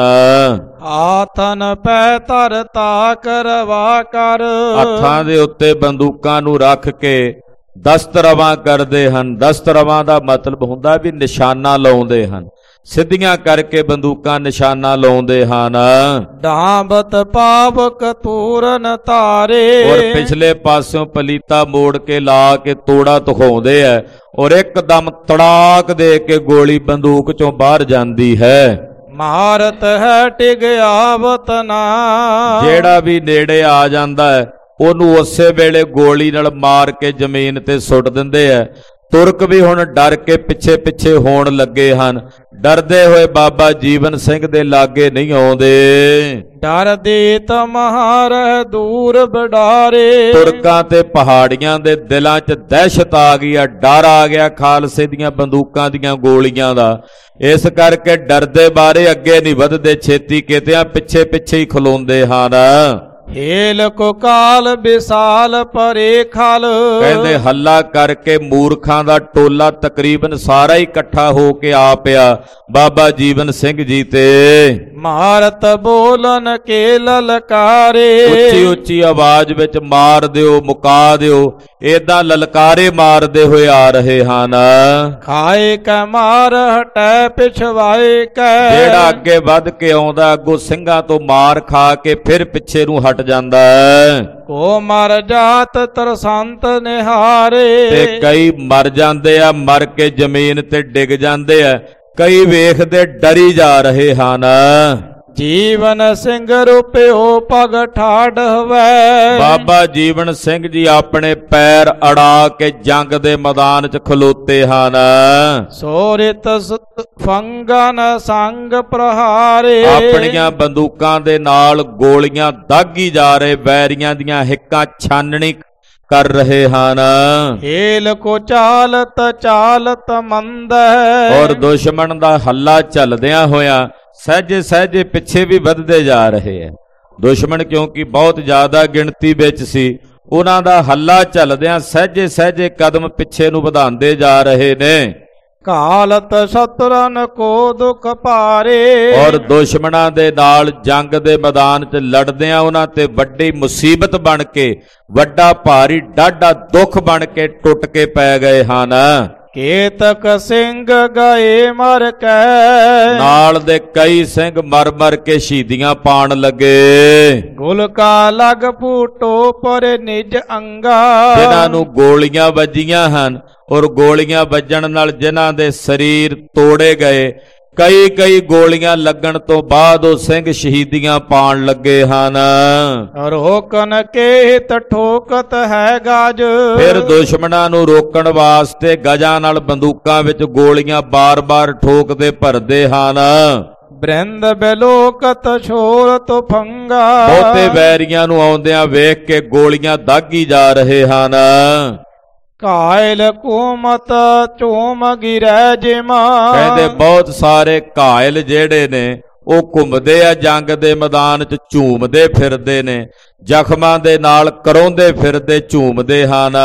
B: ਆਤਨ ਪੈ ਧਰ ਤਾ ਕਰਵਾ ਕਰ।
A: ਹੱਥਾਂ ਦੇ ਉੱਤੇ ਬੰਦੂਕਾਂ ਨੂੰ ਰੱਖ ਕੇ ਦਸਤਰਵਾਂ ਕਰਦੇ ਹਨ। ਦਸਤਰਵਾਂ ਦਾ ਮਤਲਬ ਹੁੰਦਾ ਵੀ ਨਿਸ਼ਾਨਾ ਲਾਉਂਦੇ ਹਨ, ਸਿੱਧੀਆਂ ਕਰਕੇ ਬੰਦੂਕਾਂ ਨਿਸ਼ਾਨਾ ਲਾਉਂਦੇ ਹਨ।
B: ਡਾਂਬਤ ਪਾਵਕ ਤੂਰਨ ਤਾਰੇ।
A: ਔਰ ਪਿਛਲੇ ਪਾਸਿਓਂ ਪਲੀਤਾ ਮੋੜ ਕੇ ਲਾ ਕੇ ਤੋੜਾ ਤੁਖਾਉਂਦੇ ਐ ਔਰ ਇੱਕਦਮ ਤੜਾਕ ਦੇ ਕੇ ਗੋਲੀ ਬੰਦੂਕ ਚੋਂ ਬਾਹਰ ਜਾਂਦੀ ਹੈ।
B: ਮਾਰਤ ਹੈ ਟਿਗ ਆਵਤ ਨਾ।
A: ਜਿਹੜਾ ਵੀ ਨੇੜੇ ਆ ਜਾਂਦਾ ਹੈ ਉਹਨੂੰ ਉਸੇ ਵੇਲੇ ਗੋਲੀ ਨਾਲ ਮਾਰ ਕੇ ਜ਼ਮੀਨ ਤੇ ਸੁੱਟ ਦਿੰਦੇ ਐ। ਤੁਰਕ ਵੀ ਹੁਣ ਡਰ ਕੇ ਪਿੱਛੇ ਪਿੱਛੇ ਹੋਣ ਲੱਗੇ ਹਨ, ਡਰਦੇ ਹੋਏ ਬਾਬਾ ਜੀਵਨ ਸਿੰਘ ਦੇ ਲਾਗੇ ਨਹੀਂ ਆਉਂਦੇ।
B: ਡਰਦੇ ਤਮਹਾਰਹਿ ਦੂਰ ਬਡਾਰੇ।
A: ਤੁਰਕਾਂ ਤੇ ਪਹਾੜੀਆਂ ਦੇ ਦਿਲਾਂ 'ਚ ਦਹਿਸ਼ਤ ਆ ਗਈ ਆ, ਡਰ ਆ ਗਿਆ ਖਾਲਸੇ ਦੀਆਂ ਬੰਦੂਕਾਂ ਦੀਆਂ ਗੋਲੀਆਂ ਦਾ। ਇਸ ਕਰਕੇ ਡਰਦੇ ਬਾਰੇ ਅੱਗੇ ਨਹੀਂ ਵਧਦੇ, ਛੇਤੀ ਕਿਤਿਆਂ ਪਿੱਛੇ ਪਿੱਛੇ ਹੀ ਖਲੋਂਦੇ ਹਨ।
B: ਹੇਲ ਕੋ ਕਾਲ ਵਿਸਾਲ ਪਰੇ ਖਲ।
A: ਕਹਿੰਦੇ ਹੱਲਾ ਕਰਕੇ ਮੂਰਖਾਂ ਦਾ ਟੋਲਾ ਤਕਰੀਬਨ ਸਾਰਾ ਹੀ ਇਕੱਠਾ ਹੋ ਕੇ ਆ ਪਿਆ ਬਾਬਾ ਜੀਵਨ ਸਿੰਘ ਜੀ ਤੇ।
B: ਮਾਰਤ ਬੋਲਨ ਕੇ ਲਲਕਾਰੇ।
A: ਉੱਚੀ ਉੱਚੀ ਆਵਾਜ਼ ਵਿੱਚ ਮਾਰ ਦਿਓ, ਮੁਕਾ ਦਿਓ, ਏਦਾਂ ਲਲਕਾਰੇ ਮਾਰਦੇ ਹੋਏ ਆ ਰਹੇ ਹਨ।
B: ਖਾਏ ਕੈ ਮਾਰ ਹਟੈ ਪਿਛਵਾਏ ਕੈ।
A: ਜਿਹੜਾ ਅੱਗੇ ਵੱਧ ਕੇ ਆਉਂਦਾ ਅੱਗੋਂ ਸਿੰਘਾਂ ਤੋਂ ਮਾਰ ਖਾ ਕੇ ਫਿਰ ਪਿੱਛੇ ਨੂੰ ਹਟ ਜਾਂਦਾ ਹੈ।
B: ਕੋ ਮਰ ਜਾਤ ਤਰਸੰਤ ਨਿਹਾਰੇ।
A: ਤੇ ਕਈ ਮਰ ਜਾਂਦੇ ਆ, ਮਰ ਕੇ ਜ਼ਮੀਨ ਤੇ ਡਿੱਗ ਜਾਂਦੇ ਆ, ਕਈ ਵੇਖਦੇ ਡਰੀ ਜਾ ਰਹੇ ਹਨ।
B: ਜੀਵਨ ਸਿੰਘ ਰੂਪਿਓ ਪਗ ਠਾੜ ਹਵੈ।
A: ਬਾਬਾ ਜੀਵਨ ਸਿੰਘ ਜੀ ਆਪਣੇ ਪੈਰ ਅੜਾ ਕੇ ਜੰਗ ਦੇ ਮੈਦਾਨ 'ਚ ਖਲੋਤੇ ਹਨ।
B: ਸੋਰਿਤ ਫੰਗਨ ਸੰਗ ਪ੍ਰਹਾਰੇ।
A: ਆਪਣੀਆਂ ਬੰਦੂਕਾਂ ਦੇ ਨਾਲ ਗੋਲੀਆਂ ਦਾਗੀ ਜਾ ਰਹੇ ਵੈਰੀਆਂ ਦੀਆਂ ਹਿੱਕਾਂ ਛਾਨਣੀ ਕਰ ਰਹੇ ਹਨ।
B: ਹੇਲ ਕੋ ਚਾਲਤ ਚਾਲਤ ਮੰਦ।
A: ਔਰ ਦੁਸ਼ਮਣ ਦਾ ਹੱਲਾ ਚੱਲਦਿਆਂ ਹੋਇਆ ਸਹਿਜੇ ਸਹਿਜੇ ਪਿੱਛੇ ਵੀ ਵੱਧਦੇ ਜਾ ਰਹੇ ਹੈ। ਦੁਸ਼ਮਣ ਕਿਉਂਕਿ ਬਹੁਤ ਜ਼ਿਆਦਾ ਗਿਣਤੀ ਵਿੱਚ ਸੀ, ਉਹਨਾਂ ਦਾ ਹੱਲਾ ਝੱਲਦਿਆਂ ਸਹਿਜੇ ਸਹਿਜੇ ਕਦਮ ਪਿੱਛੇ ਨੂੰ ਵਧਾਉਂਦੇ ਜਾ ਰਹੇ ਨੇ।
B: ਘਾਲਤ ਸ਼ਤਰਨ ਕੋ ਦੁਖ ਭਾਰੇ।
A: ਔਰ ਦੁਸ਼ਮਣਾਂ ਦੇ ਨਾਲ ਜੰਗ ਦੇ ਮੈਦਾਨ 'ਚ ਲੜਦਿਆਂ ਉਹਨਾਂ ਤੇ ਵੱਡੀ ਮੁਸੀਬਤ ਬਣ ਕੇ, ਵੱਡਾ ਭਾਰੀ ਡਾਢਾ ਦੁੱਖ ਬਣ ਕੇ ਟੁੱਟ ਕੇ ਪੈ ਗਏ ਹਨ।
B: ਕੇਤਕ ਸਿੰਘ ਗਏ ਮਰ ਕੈ।
A: ਨਾਲ ਦੇ ਕਈ ਸਿੰਘ ਮਰ ਮਰ ਕੇ ਸ਼ਹੀਦੀਆਂ ਪਾਣ ਲੱਗੇ।
B: ਗੁਲਕਾ ਲਗ ਫੂਟੋ ਪਰ ਨਿਜ ਅੰਗਾ।
A: ਜਿਨ੍ਹਾਂ ਨੂੰ ਗੋਲੀਆਂ ਵੱਜੀਆਂ ਹਨ ਔਰ ਗੋਲੀਆਂ ਵੱਜਣ ਨਾਲ ਜਿਨ੍ਹਾਂ ਦੇ ਸਰੀਰ ਤੋੜੇ ਗਏ, ਕਈ ਗੋਲੀਆਂ ਲੱਗਣ ਤੋਂ ਬਾਅਦ ਉਹ ਸਿੰਘ ਸ਼ਹੀਦੀਆਂ ਪਾਣ ਲੱਗੇ ਹਨ।
B: ਰੋਕਨ ਕੇ ਹਿਤ ਠੋਕਤ ਹੈ ਗਜ।
A: ਫਿਰ ਦੁਸ਼ਮਣਾਂ ਨੂੰ ਰੋਕਣ ਵਾਸਤੇ ਗਜਾਂ ਨਾਲ ਬੰਦੂਕਾਂ ਵਿੱਚ ਗੋਲੀਆਂ ਬਾਰ-ਬਾਰ ਠੋਕਦੇ ਭਰਦੇ ਹਨ।
B: ਬ੍ਰਿੰਦ ਬਿਲੋਕਤ ਛੋਰਤ ਫੰਗਾ।
A: ਬਹੁਤੇ ਵੈਰੀਆਂ ਨੂੰ ਆਉਂਦਿਆਂ ਵੇਖ ਕੇ ਗੋਲੀਆਂ ਦਾਗੀ ਜਾ ਰਹੇ ਹਨ।
B: ਘਾਇਲ ਕੁਮਤ ਝੂਮ ਗਿਰੈ ਜਿਮਾ।
A: ਕਹਿੰਦੇ ਬਹੁਤ ਸਾਰੇ ਘਾਇਲ ਜਿਹੜੇ ਨੇ ਉਹ ਘੁੰਮਦੇ ਆ ਜੰਗ ਦੇ ਮੈਦਾਨ 'ਚ, ਝੂਮਦੇ ਫਿਰਦੇ ਨੇ, ਜ਼ਖਮਾਂ ਦੇ ਨਾਲ ਕਰਾਉਂਦੇ ਫਿਰਦੇ ਝੂਮਦੇ ਹਨ।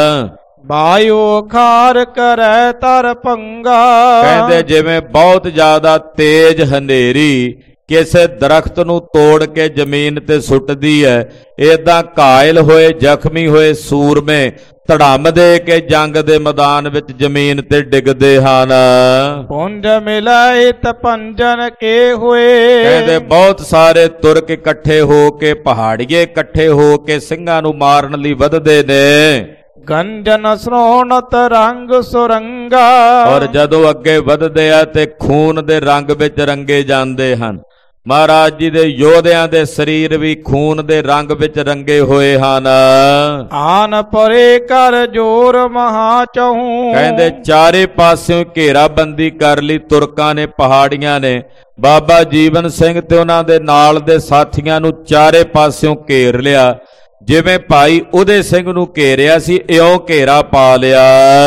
B: ਵਾਯੂ ਖਾਰ ਕਰੈ ਤਰ ਭੰਗਾ।
A: ਕਹਿੰਦੇ ਜਿਵੇਂ ਬਹੁਤ ਜ਼ਿਆਦਾ ਤੇਜ਼ ਹਨੇਰੀ ਕਿਸੇ ਦਰਖਤ ਨੂੰ ਤੋੜ ਕੇ ਜ਼ਮੀਨ ਤੇ ਸੁੱਟਦੀ ਹੈ, ਏਦਾਂ ਘਾਇਲ ਹੋਏ ਜ਼ਖਮੀ ਹੋਏ ਸੂਰਮੇ ਧੜਮ ਦੇ ਕੇ ਜੰਗ ਦੇ ਮੈਦਾਨ ਵਿੱਚ ਜ਼ਮੀਨ ਤੇ ਡਿੱਗਦੇ ਹਨ।
B: ਪੁੰਜ ਮਿਲਾਏ ਤਪੰਜਨ ਕੇ ਹੋਏ।
A: ਕਹਿੰਦੇ ਬਹੁਤ ਸਾਰੇ ਤੁਰਕ ਇਕੱਠੇ ਹੋ ਕੇ, ਪਹਾੜੀਏ ਇਕੱਠੇ ਹੋ ਕੇ ਸਿੰਘਾਂ ਨੂੰ ਮਾਰਨ ਲਈ ਵਧਦੇ ਨੇ।
B: ਗੰਜਨ ਸ੍ਰੋਣਤ ਰੰਗ ਸੁਰੰਗਾ।
A: ਔਰ ਜਦੋਂ ਅੱਗੇ ਵਧਦੇ ਆ ਤੇ ਖੂਨ ਦੇ ਰੰਗ ਵਿੱਚ ਰੰਗੇ ਜਾਂਦੇ ਹਨ। ਮਹਾਰਾਜ ਜੀ ਦੇ ਯੋਧਿਆਂ ਦੇ ਸਰੀਰ ਵੀ ਖੂਨ ਦੇ ਰੰਗ ਵਿੱਚ ਰੰਗੇ ਹੋਏ ਹਨ।
B: ਆਨ ਪਰੇ ਕਰ ਜੋਰ ਮਹਾ ਚਹੂ।
A: ਕਹਿੰਦੇ ਚਾਰੇ ਪਾਸਿਓਂ ਘੇਰਾਬੰਦੀ ਕਰ ਲਈ ਤੁਰਕਾਂ ਨੇ, ਪਹਾੜੀਆਂ ਨੇ। ਬਾਬਾ ਜੀਵਨ ਸਿੰਘ ਤੇ ਉਹਨਾਂ ਦੇ ਨਾਲ ਦੇ ਸਾਥੀਆਂ ਨੂੰ ਚਾਰੇ ਪਾਸਿਓਂ ਘੇਰ ਲਿਆ। ਜਿਵੇਂ ਭਾਈ ਉਦੇ ਸਿੰਘ ਨੂੰ ਘੇਰਿਆ ਸੀ, ਇਉਂ ਘੇਰਾ ਪਾ ਲਿਆ।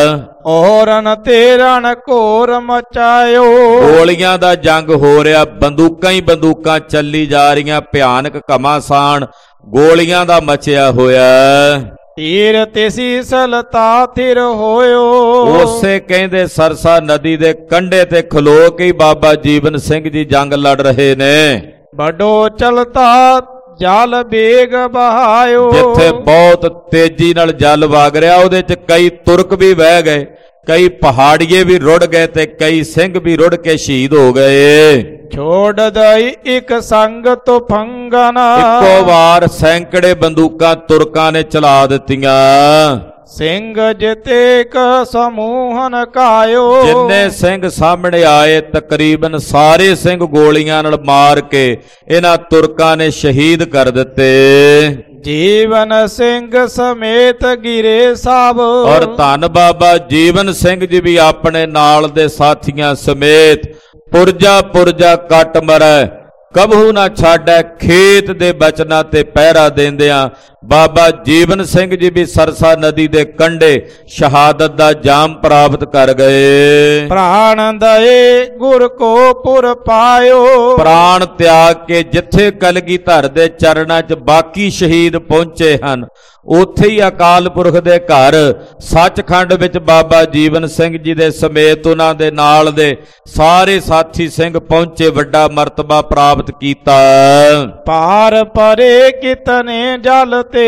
B: ਔਰਨ ਤੇਰਨ ਘੋਰ ਮਚਾਇਓ।
A: ਗੋਲੀਆਂ ਦਾ ਜੰਗ ਹੋ ਰਿਹਾ, ਬੰਦੂਕਾਂ ਹੀ ਬੰਦੂਕਾਂ ਚੱਲੀ ਜਾ ਰਹੀਆਂ, ਭਿਆਨਕ ਘਮਾਸਾਨ ਗੋਲੀਆਂ ਦਾ ਮਚਿਆ ਹੋਇਆ।
B: ਤੀਰ ਤਿਸੀ ਸਲਤਾ ਥਿਰ ਹੋਇਓ।
A: ਉਸੇ ਕਹਿੰਦੇ ਸਰਸਾ ਨਦੀ ਦੇ ਕੰਢੇ ਤੇ ਖਲੋ ਕੇ ਬਾਬਾ ਜੀਵਨ ਸਿੰਘ ਜੀ ਜੰਗ ਲੜ ਰਹੇ ਨੇ।
B: ਵੱਡੋ ਚਲਤਾ ਜਲ ਬੇਗ ਬਹਾਇਓ।
A: ਜਿੱਥੇ ਬਹੁਤ ਤੇਜ਼ੀ ਨਾਲ ਜਲ ਵਗ ਰਿਹਾ, ਉਹਦੇ 'ਚ ਕਈ ਤੁਰਕ ਵੀ ਵਹਿ ਗਏ, ਕਈ ਪਹਾੜੀਏ ਵੀ ਰੁੜ ਗਏ ਤੇ ਕਈ ਸਿੰਘ ਵੀ ਰੁੜ ਕੇ ਸ਼ਹੀਦ ਹੋ ਗਏ।
B: ਛੋੜ ਦਈ ਇੱਕ ਸੰਗ ਤੋਂ ਫੰਗਨ।
A: ਇੱਕੋ ਵਾਰ ਸੈਂਕੜੇ ਬੰਦੂਕਾਂ ਤੁਰਕਾਂ ਨੇ ਚਲਾ ਦਿੱਤੀਆਂ।
B: ਸਿੰਘ ਜਿਤੇਕ ਸਮੂਹਨ ਕਾਇਓ।
A: ਜਿੰਨੇ ਸਿੰਘ ਸਾਹਮਣੇ ਆਏ ਤਕਰੀਬਨ ਸਾਰੇ ਸਿੰਘ ਗੋਲੀਆਂ ਨਾਲ ਮਾਰ ਕੇ ਇਹਨਾਂ ਤੁਰਕਾਂ ਨੇ ਸ਼ਹੀਦ ਕਰ ਦਿੱਤੇ।
B: ਜੀਵਨ ਸਿੰਘ ਸਮੇਤ ਗਿਰੇ ਸਭ।
A: ਔਰ ਧੰਨ ਬਾਬਾ ਜੀਵਨ ਸਿੰਘ ਜੀ ਵੀ ਆਪਣੇ ਨਾਲ ਦੇ ਸਾਥੀਆਂ ਸਮੇਤ ਪੁਰਜਾ ਪੁਰਜਾ ਕੱਟ ਮਰੈ, ਕਬਹੂ ਨਾ ਛਾੜੈ। ਖੇਤ ਦੇ ਬਚਨਾਂ ਤੇ ਪਹਿਰਾ ਦੇਂਦਿਆਂ ਬਾਬਾ ਜੀਵਨ ਸਿੰਘ ਜੀ ਵੀ ਸਰਸਾ ਨਦੀ ਦੇ ਕੰਢੇ ਸ਼ਹਾਦਤ ਦਾ ਜਾਮ ਪ੍ਰਾਪਤ ਕਰ ਗਏ।
B: ਪ੍ਰਾਣ ਦਏ ਗੁਰ ਕੋ ਪੁਰ ਪਾਇਓ।
A: ਪ੍ਰਾਣ ਤਿਆਗ ਕੇ ਜਿੱਥੇ ਕਲਗੀਧਰ ਦੇ ਚਰਨਾਂ 'ਚ ਬਾਕੀ ਸ਼ਹੀਦ ਪਹੁੰਚੇ ਹਨ, ਉੱਥੇ ਹੀ ਅਕਾਲ ਪੁਰਖ ਦੇ ਘਰ ਸੱਚਖੰਡ ਵਿੱਚ ਬਾਬਾ ਜੀਵਨ ਸਿੰਘ ਜੀ ਦੇ ਸਮੇਤ ਉਹਨਾਂ ਦੇ ਨਾਲ ਦੇ ਸਾਰੇ ਸਾਥੀ ਸਿੰਘ ਪਹੁੰਚੇ, ਵੱਡਾ ਮਰਤਬਾ ਪ੍ਰਾਪਤ ਕੀਤਾ।
B: ਪਾਰ ਪਰੇ ਕਿਤਨੇ ਜਲ ਤੇ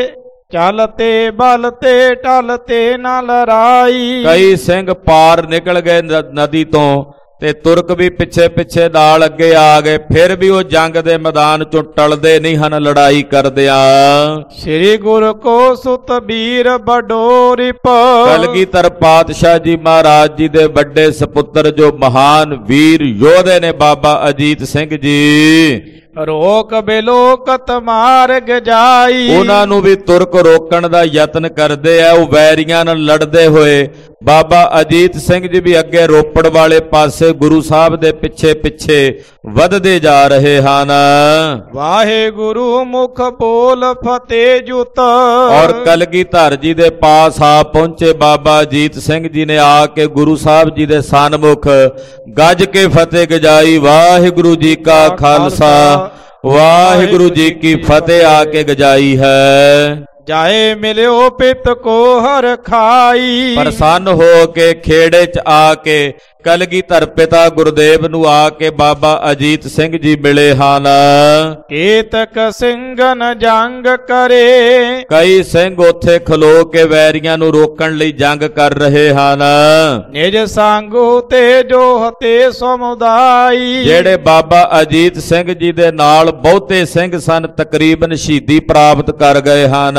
B: ਚਲਤੇ ਬਲ ਤੇ ਟਲ ਤੇ ਨਾ ਲੜਾਈ।
A: ਕਈ ਸਿੰਘ ਪਾਰ ਨਿਕਲ ਗਏ ਨਦੀ ਤੋਂ ਤੇ ਤੁਰਕ ਵੀ ਪਿੱਛੇ ਪਿੱਛੇ ਨਾਲ ਅੱਗੇ ਆ ਗਏ, ਫਿਰ ਵੀ ਉਹ ਜੰਗ ਦੇ ਮੈਦਾਨ ਚੋਂ ਟਲਦੇ ਨਹੀਂ ਹਨ ਲੜਾਈ ਕਰਦਿਆਂ।
B: ਸ੍ਰੀ ਗੁਰ ਕੋ ਸੁਤ ਵੀਰ ਬਡੋ ਰਿਪ।
A: ਕਲਗੀਧਰ ਪਾਤਸ਼ਾਹ ਜੀ ਮਹਾਰਾਜ ਜੀ ਦੇ ਵੱਡੇ ਸਪੁੱਤਰ ਜੋ ਮਹਾਨ ਵੀਰ ਯੋਧੇ ਨੇ ਬਾਬਾ ਅਜੀਤ ਸਿੰਘ ਜੀ,
B: ਰੋਕ ਬਿਲੋਕਤ ਮਾਰਗ ਜਾਈ।
A: ਉਹਨਾਂ ਨੂੰ ਵੀ ਤੁਰਕ ਰੋਕਣ ਦਾ ਯਤਨ ਕਰਦੇ ਆ। ਉਹ ਵੈਰੀਆਂ ਨਾਲ ਲੜਦੇ ਹੋਏ ਬਾਬਾ ਅਜੀਤ ਸਿੰਘ ਜੀ ਵੀ ਅੱਗੇ ਰੋਪੜ ਵਾਲੇ ਪਾਸੇ ਗੁਰੂ ਸਾਹਿਬ ਦੇ ਪਿੱਛੇ ਪਿੱਛੇ ਵਧਦੇ ਜਾ ਰਹੇ ਹਨ।
B: ਵਾਹਿਗੁਰੂ ਮੁਖ ਬੋਲ ਫਤਿਹ ਜੁਤ।
A: ਔਰ ਕਲਗੀਧਰ ਜੀ ਦੇ ਪਾਸ ਆ ਪਹੁੰਚੇ ਬਾਬਾ ਅਜੀਤ ਸਿੰਘ ਜੀ ਨੇ ਆ ਕੇ ਗੁਰੂ ਸਾਹਿਬ ਜੀ ਦੇ ਸਨਮੁਖ ਗੱਜ ਕੇ ਫਤਿਹ ਗਜਾਈ। ਵਾਹਿਗੁਰੂ ਜੀ ਕਾ ਖਾਲਸਾ ਵਾਹਿਗੁਰੂ ਜੀ ਕੀ ਫਤਿਹ ਆ ਕੇ ਗਜਾਈ ਹੈ।
B: ਜਾਏ ਮਿਲਿਓ ਪਿਤ ਕੋ ਹਰ ਖਾਈ।
A: ਪ੍ਰਸੰਨ ਹੋ ਕੇ ਖੇੜੇ 'ਚ ਆ ਕੇ ਕਲਗੀਧਰ ਪਿਤਾ ਗੁਰਦੇਵ ਨੂੰ ਆ ਕੇ ਬਾਬਾ ਅਜੀਤ ਸਿੰਘ ਜੀ ਮਿਲੇ ਹਨ।
B: ਕੇਤਕ ਸਿੰਘਨ ਜੰਗ ਕਰੇ।
A: ਕਈ ਸਿੰਘ ਉੱਥੇ ਖਲੋ ਕੇ ਵੈਰੀਆਂ ਨੂੰ ਰੋਕਣ ਲਈ ਜੰਗ ਕਰ ਰਹੇ ਹਨ।
B: ਨਿਜ ਸੰਗੂ ਤੇ ਜੋ ਹਤੇ ਸਮੁਦਾਈ।
A: ਜਿਹੜੇ ਬਾਬਾ ਅਜੀਤ ਸਿੰਘ ਜੀ ਦੇ ਨਾਲ ਬਹੁਤੇ ਸਿੰਘ ਸਨ ਤਕਰੀਬਨ ਸ਼ਹੀਦੀ ਪ੍ਰਾਪਤ ਕਰ ਗਏ ਹਨ।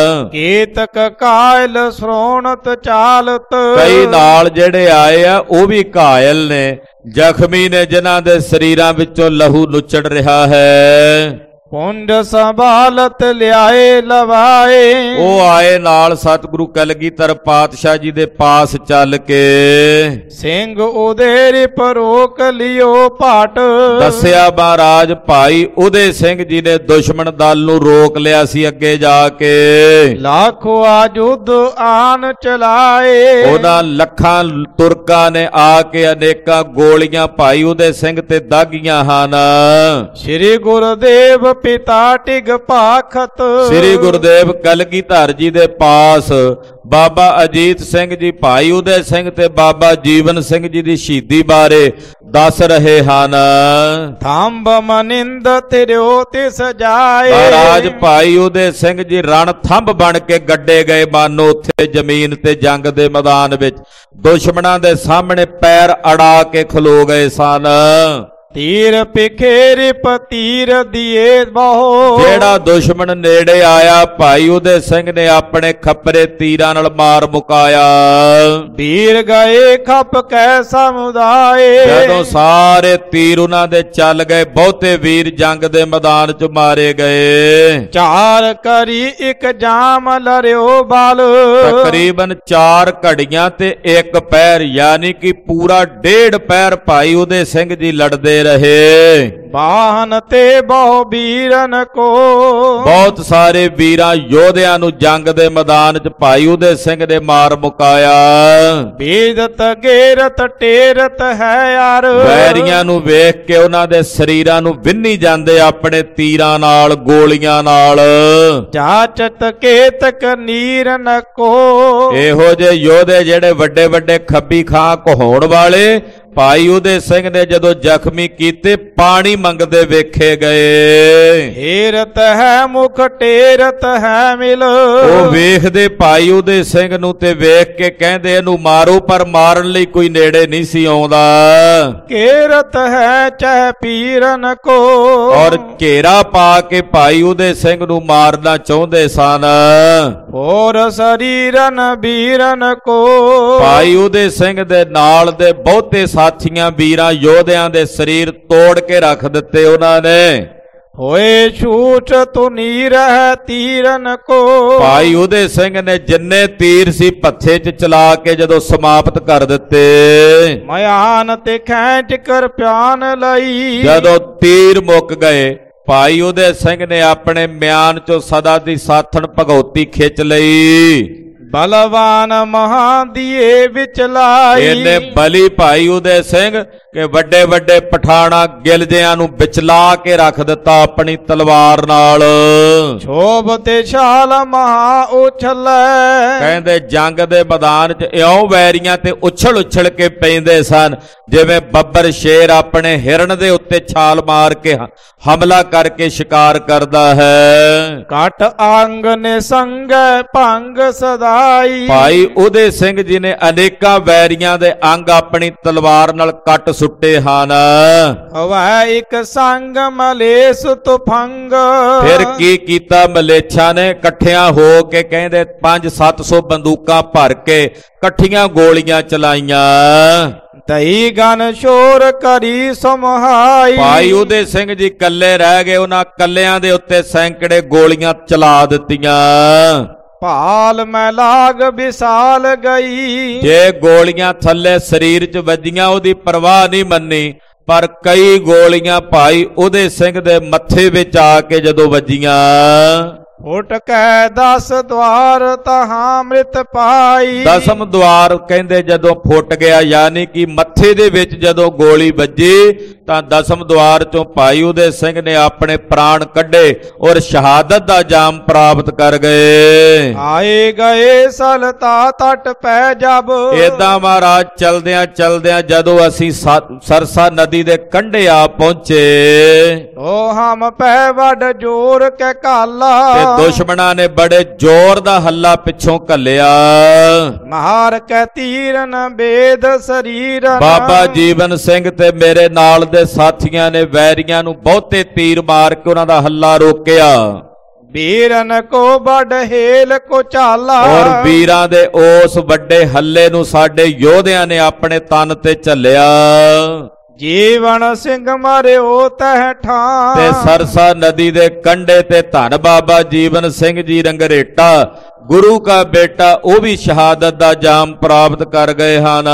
B: ਕੇਤਕ ਕਾਇਲ ਸ਼੍ਰੋਣਤ ਚਾਲਤ।
A: ਕਈ ਨਾਲ ਜਿਹੜੇ ਆਏ ਆ ਉਹ ਵੀ ਘਾਇਲ ਨੇ, ਜ਼ਖਮੀ ਨੇ, ਜਿਨ੍ਹਾਂ ਦੇ ਸਰੀਰਾਂ ਵਿੱਚੋਂ ਲਹੂ ਨੁੱਚੜ ਰਿਹਾ ਹੈ।
B: ਪੁੰਡ ਸੰਭਾਲਤ ਲਿਆਏ ਲਵਾਏ।
A: ਉਹ ਆਏ ਨਾਲ ਸਤਿਗੁਰੂ ਕਲਗੀਧਰ ਪਾਤਸ਼ਾਹ ਜੀ ਦੇ ਪਾਸ ਚੱਲ ਕੇ।
B: ਸਿੰਘ ਉਦੇਰਿ ਪਰੋਕ ਲਿਓ ਭਾਟ।
A: ਦੱਸਿਆ ਮਹਾਰਾਜ ਭਾਈ ਉਦੇ ਸਿੰਘ ਜੀ ਨੇ ਦੁਸ਼ਮਣ ਦਲ ਨੂੰ ਰੋਕ ਲਿਆ ਸੀ ਅੱਗੇ ਜਾ ਕੇ।
B: ਲੱਖੋ ਆਜੁਦ ਆਨ ਚਲਾਏ।
A: ਉਹਨਾਂ ਲੱਖਾਂ ਤੁਰਕਾਂ ਨੇ ਆ ਕੇ ਅਨੇਕਾਂ ਗੋਲੀਆਂ ਭਾਈ ਉਦੇ ਸਿੰਘ ਤੇ ਦਾਗੀਆਂ ਹਨ।
B: ਸ੍ਰੀ ਗੁਰਦੇਵ ਪਿਤਾ ਟਿਗ ਭਾਖਤ।
A: ਸ੍ਰੀ ਗੁਰਦੇਵ ਕਲਗੀਧਰ ਜੀ ਦੇ ਪਾਸ ਬਾਬਾ ਅਜੀਤ ਸਿੰਘ ਜੀ ਭਾਈ ਉਦੇ ਸਿੰਘ ਤੇ ਬਾਬਾ ਜੀਵਨ ਸਿੰਘ ਜੀ ਦੀ ਸ਼ਹੀਦੀ ਬਾਰੇ ਦੱਸ ਰਹੇ ਹਨ।
B: ਥੰਬ ਮਨਿੰਦ ਤੇਰਿਓ ਤਿਸ ਜਾਏ।
A: ਮਹਾਰਾਜ ਭਾਈ ਉਦੇ ਸਿੰਘ ਜੀ ਰਣ ਥੰਬ ਬਣ ਕੇ ਗੱਡੇ ਗਏ ਮਾਨੋ ਉੱਥੇ ਜ਼ਮੀਨ ਤੇ ਜੰਗ ਦੇ ਮੈਦਾਨ ਵਿੱਚ ਦੁਸ਼ਮਣਾਂ ਦੇ ਸਾਹਮਣੇ ਪੈਰ ਅੜਾ ਕੇ ਖਲੋ ਗਏ ਸਨ।
B: ਤੀਰ ਪਿਖੇਰਿ ਪਤੀਰ ਦੀਏ ਬਹੁ।
A: ਜਿਹੜਾ ਦੁਸ਼ਮਣ ਨੇੜੇ ਆਇਆ ਭਾਈ ਉਦੇ ਸਿੰਘ ਨੇ ਆਪਣੇ ਖੱਪਰੇ ਤੀਰਾਂ ਨਾਲ ਮਾਰ ਮੁਕਾਇਆ।
B: ਵੀਰ ਗਏ ਖੱਪ ਕੈ ਸਮੁਦਾਏ।
A: ਜਦੋਂ ਸਾਰੇ ਤੀਰ ਉਹਨਾਂ ਦੇ ਚੱਲ ਗਏ ਬਹੁਤੇ ਵੀਰ ਜੰਗ ਦੇ ਮੈਦਾਨ 'ਚ ਮਾਰੇ ਗਏ।
B: ਚਾਰ ਕਰੀ ਇੱਕ ਜਾਮ ਲਰਿਓ ਬਲ।
A: ਤਕਰੀਬਨ 4 ਘੜੀਆਂ ਤੇ 1 ਪਹਿਰ ਯਾਨੀ ਕਿ ਪੂਰਾ 1.5 ਪਹਿਰ ਭਾਈ ਉਦੇ ਸਿੰਘ ਜੀ ਲੜਦੇ ਰਹੇ।
B: ਬਾਹਨ ਤੇ ਬਹੁ ਵੀਰਨ ਕੋ।
A: ਬਹੁਤ ਸਾਰੇ ਵੀਰਾਂ ਯੋਧਿਆਂ ਨੂੰ ਜੰਗ ਦੇ ਮੈਦਾਨ 'ਚ ਭਾਈ ਉਦੇ ਸਿੰਘ ਨੇ ਮਾਰ ਮੁਕਾਇਆ।
B: ਬੀਦਤ ਗੇਰਤ ਟੇਰਤ ਹੈ ਯਾਰ।
A: ਵੈਰੀਆਂ ਨੂੰ ਵੇਖ ਕੇ ਉਹਨਾਂ ਦੇ ਸਰੀਰਾਂ ਨੂੰ ਵਿੰਨੀ ਜਾਂਦੇ ਆਪਣੇ ਤੀਰਾਂ ਨਾਲ, ਗੋਲੀਆਂ ਨਾਲ।
B: ਜਾਚਤ ਕੇਤਕ ਨੀਰਨ ਕੋ।
A: ਇਹੋ ਜਿਹੇ ਯੋਧੇ ਜਿਹੜੇ ਵੱਡੇ ਵੱਡੇ ਖੱਬੀ ਖਾਂ ਕਹਾਉਣ ਵਾਲੇ ਭਾਈ ਉਦੇ ਸਿੰਘ ਨੇ ਜਦੋਂ ਜ਼ਖਮੀ ਕੀਤੇ ਪਾਣੀ ਮੰਗਦੇ ਵੇਖੇ ਗਏ।
B: ਹੀਰਤ ਹੈ ਮੁਖ ਟੇਰਤ ਹੈ ਮਿਲ।
A: ਉਹ ਵੇਖਦੇ ਭਾਈ ਉਦੇ ਸਿੰਘ ਨੂੰ ਤੇ ਵੇਖ ਕੇ ਕਹਿੰਦੇ ਇਹਨੂੰ ਮਾਰੋ, ਪਰ ਮਾਰਨ ਲਈ ਕੋਈ ਨੇੜੇ ਨਹੀਂ ਸੀ ਆਉਂਦਾ।
B: ਘੇਰਤ ਹੈ ਚਹ ਪੀਰਨ ਕੋ।
A: ਔਰ ਘੇਰਾ ਪਾ ਕੇ ਭਾਈ ਉਦੇ ਸਿੰਘ ਨੂੰ ਮਾਰਨਾ ਚਾਹੁੰਦੇ ਸਨ।
B: ਹੋਰ ਸਰੀਰਨ ਵੀਰਨ ਕੋ।
A: ਭਾਈ ਉਦੇ ਸਿੰਘ ਦੇ ਨਾਲ ਦੇ ਬਹੁਤੇ ਸਾਥੀਆਂ ਵੀਰਾਂ ਯੋਧਿਆਂ ਦੇ ਸਰੀਰ ਤੋੜ ਕੇ ਰੱਖ ਦਿੱਤੇ ਉਹਨਾਂ ਨੇ।
B: ਹੋਏ ਛੂਟ ਤੁਨੀਰ ਹੈ ਤੀਰਨ ਕੋ।
A: ਭਾਈ ਉਦੇ ਸਿੰਘ ਨੇ ਜਿੰਨੇ ਤੀਰ ਸੀ ਭੱਥੇ 'ਚ ਚਲਾ ਕੇ ਜਦੋਂ ਸਮਾਪਤ ਕਰ ਦਿੱਤੇ।
B: ਮਿਆਨ ਤੇ ਖੈਂਚ ਕਰ ਪਿਆਨ ਲਈ।
A: ਜਦੋਂ ਤੀਰ ਮੁੱਕ ਗਏ ਭਾਈ ਉਦੇ ਸਿੰਘ ਨੇ ਆਪਣੇ ਮਿਆਨ 'ਚੋਂ ਸਦਾ ਦੀ ਸਾਥਣ ਭਗਉਤੀ ਖਿੱਚ ਲਈ।
B: ਬਲਵਾਨ ਮਹਾ ਦੀਏ ਵਿੱਚ ਲਾਈ।
A: ਇਹਨੇ ਬਲੀ ਭਾਈ ਉਦੇ ਸਿੰਘ ਕਿ ਵੱਡੇ ਵੱਡੇ ਪਠਾਣਾ ਗਿਲਜਿਆਂ ਨੂੰ ਵਿਚਲਾ ਕੇ ਰੱਖ ਦਿੱਤਾ ਆਪਣੀ ਤਲਵਾਰ ਨਾਲ।
B: ਛੋਭ ਤੇ ਛਾਲ ਮਹਾ ਉਛਲੇ।
A: ਕਹਿੰਦੇ ਜੰਗ ਦੇ ਮੈਦਾਨ 'ਚ ਇਉਂ ਵੈਰੀਆਂ ਤੇ ਉਛਲ ਉਛਲ ਕੇ ਪੈਂਦੇ ਸਨ ਜਿਵੇਂ ਬੱਬਰ ਸ਼ੇਰ ਆਪਣੇ ਹਿਰਨ ਦੇ ਉੱਤੇ ਛਾਲ ਮਾਰ ਕੇ ਹਮਲਾ ਕਰਕੇ ਸ਼ਿਕਾਰ ਕਰਦਾ ਹੈ।
B: ਘਟ ਅੰਗ ਨੇ ਸੰਗ ਭੰਗ ਸਦਾਈ।
A: ਭਾਈ ਉਦੇ ਸਿੰਘ ਜੀ ਨੇ ਅਨੇਕਾਂ ਵੈਰੀਆਂ ਦੇ ਅੰਗ ਆਪਣੀ ਤਲਵਾਰ ਨਾਲ ਕੱਟ ਸੁੱਟੇ ਹਨ।
B: ਹਵਾ ਇੱਕ ਸੰਗ ਮਲੇਸ ਤੁਫੰਗ।
A: ਫਿਰ ਕੀ ਕੀਤਾ ਮਲੇਛਾਂ ਨੇ ਇਕੱਠਿਆਂ ਹੋ ਕੇ ਕਹਿੰਦੇ 500-700 ਬੰਦੂਕਾਂ ਭਰ ਕੇ ਇਕੱਠੀਆਂ ਗੋਲੀਆਂ ਚਲਾਈਆਂ।
B: ਤਈ ਗਨ ਸ਼ੋਰ ਕਰੀ ਸਮਹਾਈ।
A: ਭਾਈ ਉਦੇ ਸਿੰਘ ਜੀ ਕੱਲੇ ਰਹਿ ਗਏ। ਉਹਨਾਂ ਕੱਲਿਆਂ ਦੇ ਉੱਤੇ ਸੈਂਕੜੇ ਗੋਲੀਆਂ ਚਲਾ ਦਿੱਤੀਆਂ।
B: ਭਾਲ ਮੈਂ ਲਾਗ ਵਿਸਾਲ ਗਈ।
A: ਜੇ ਗੋਲੀਆਂ ਥੱਲੇ ਸਰੀਰ 'ਚ ਵੱਜੀਆਂ ਉਹਦੀ ਪਰਵਾਹ ਨਹੀਂ ਮੰਨੀ, ਪਰ ਕਈ ਗੋਲੀਆਂ ਭਾਈ ਉਹਦੇ ਸਿੰਘ ਦੇ ਮੱਥੇ ਵਿੱਚ ਆ ਕੇ ਜਦੋਂ ਵੱਜੀਆਂ,
B: ਫੁੱਟ ਕੈ 10 ਦਵਾਰ ਤਹਾਂ ਅੰਮ੍ਰਿਤ ਪਾਈ।
A: 10ਮ ਦੁਆਰ ਕਹਿੰਦੇ ਜਦੋਂ ਫੁੱਟ ਗਿਆ, ਯਾਨੀ ਕਿ ਮੱਥੇ ਦੇ ਵਿੱਚ ਜਦੋਂ ਗੋਲੀ ਵੱਜੀ ਤਾਂ 10ਮ ਦੁਆਰ ਚੋਂ ਭਾਈ ਉਹਦੇ ਸਿੰਘ ਨੇ ਆਪਣੇ ਪ੍ਰਾਣ ਕੱਢੇ ਔਰ ਸ਼ਹਾਦਤ ਦਾ ਜਾਮ ਪ੍ਰਾਪਤ ਕਰ ਗਏ।
B: ਆਏ ਗਏ ਸਲਤਾ ਤਟ ਪੈ ਜਬ।
A: ਏਦਾਂ ਮਹਾਰਾਜ ਚਲਦਿਆਂ ਚਲਦਿਆਂ ਜਦੋਂ ਅਸੀਂ ਸਰਸਾ ਨਦੀ ਦੇ ਕੰਢੇ ਆ ਪਹੁੰਚੇ,
B: ਓ ਹਮ ਪੈ ਵੱਡ ਜੋਰ ਕੈ ਕਾਲਾ।
A: ਤੇ ਦੁਸ਼ਮਣਾਂ ਨੇ ਬੜੇ ਜ਼ੋਰ ਦਾ ਹੱਲਾ ਪਿੱਛੋਂ ਘੱਲਿਆ।
B: ਮਹਾਰ ਕੈ ਤੀਰਨ ਬੇਦ ਸਰੀਰਨ।
A: ਬਾਬਾ ਜੀਵਨ ਸਿੰਘ ਤੇ ਮੇਰੇ ਨਾਲ ਦੇ ਸਾਥੀਆਂ ਨੇ ਵੈਰੀਆਂ ਨੂੰ ਬਹੁਤੇ ਤੀਰ ਮਾਰ ਕੇ ਉਹਨਾਂ ਦਾ ਹੱਲਾ ਰੋਕਿਆ।
B: ਵੀਰਨ ਕੋ ਵੱਡ ਹੇਲ ਕੋ ਚਾਲਾ।
A: ਔਰ ਵੀਰਾਂ ਦੇ ਉਸ ਵੱਡੇ ਹੱਲੇ ਨੂੰ ਸਾਡੇ ਯੋਧਿਆਂ ਨੇ ਆਪਣੇ ਤਨ ਤੇ ਝੱਲਿਆ।
B: ਜੀਵਨ ਸਿੰਘ ਮਰਿਓ ਤਹਿ ਠਾਂ।
A: ਤੇ ਸਰਸਾ ਨਦੀ ਦੇ ਕੰਢੇ ਤੇ ਧੰਨ ਬਾਬਾ ਜੀਵਨ ਸਿੰਘ ਜੀ ਰੰਗਰੇਟਾ ਗੁਰੂ ਕਾ ਬੇਟਾ, ਉਹ ਵੀ ਸ਼ਹਾਦਤ ਦਾ ਜਾਮ ਪ੍ਰਾਪਤ ਕਰ ਗਏ ਹਨ।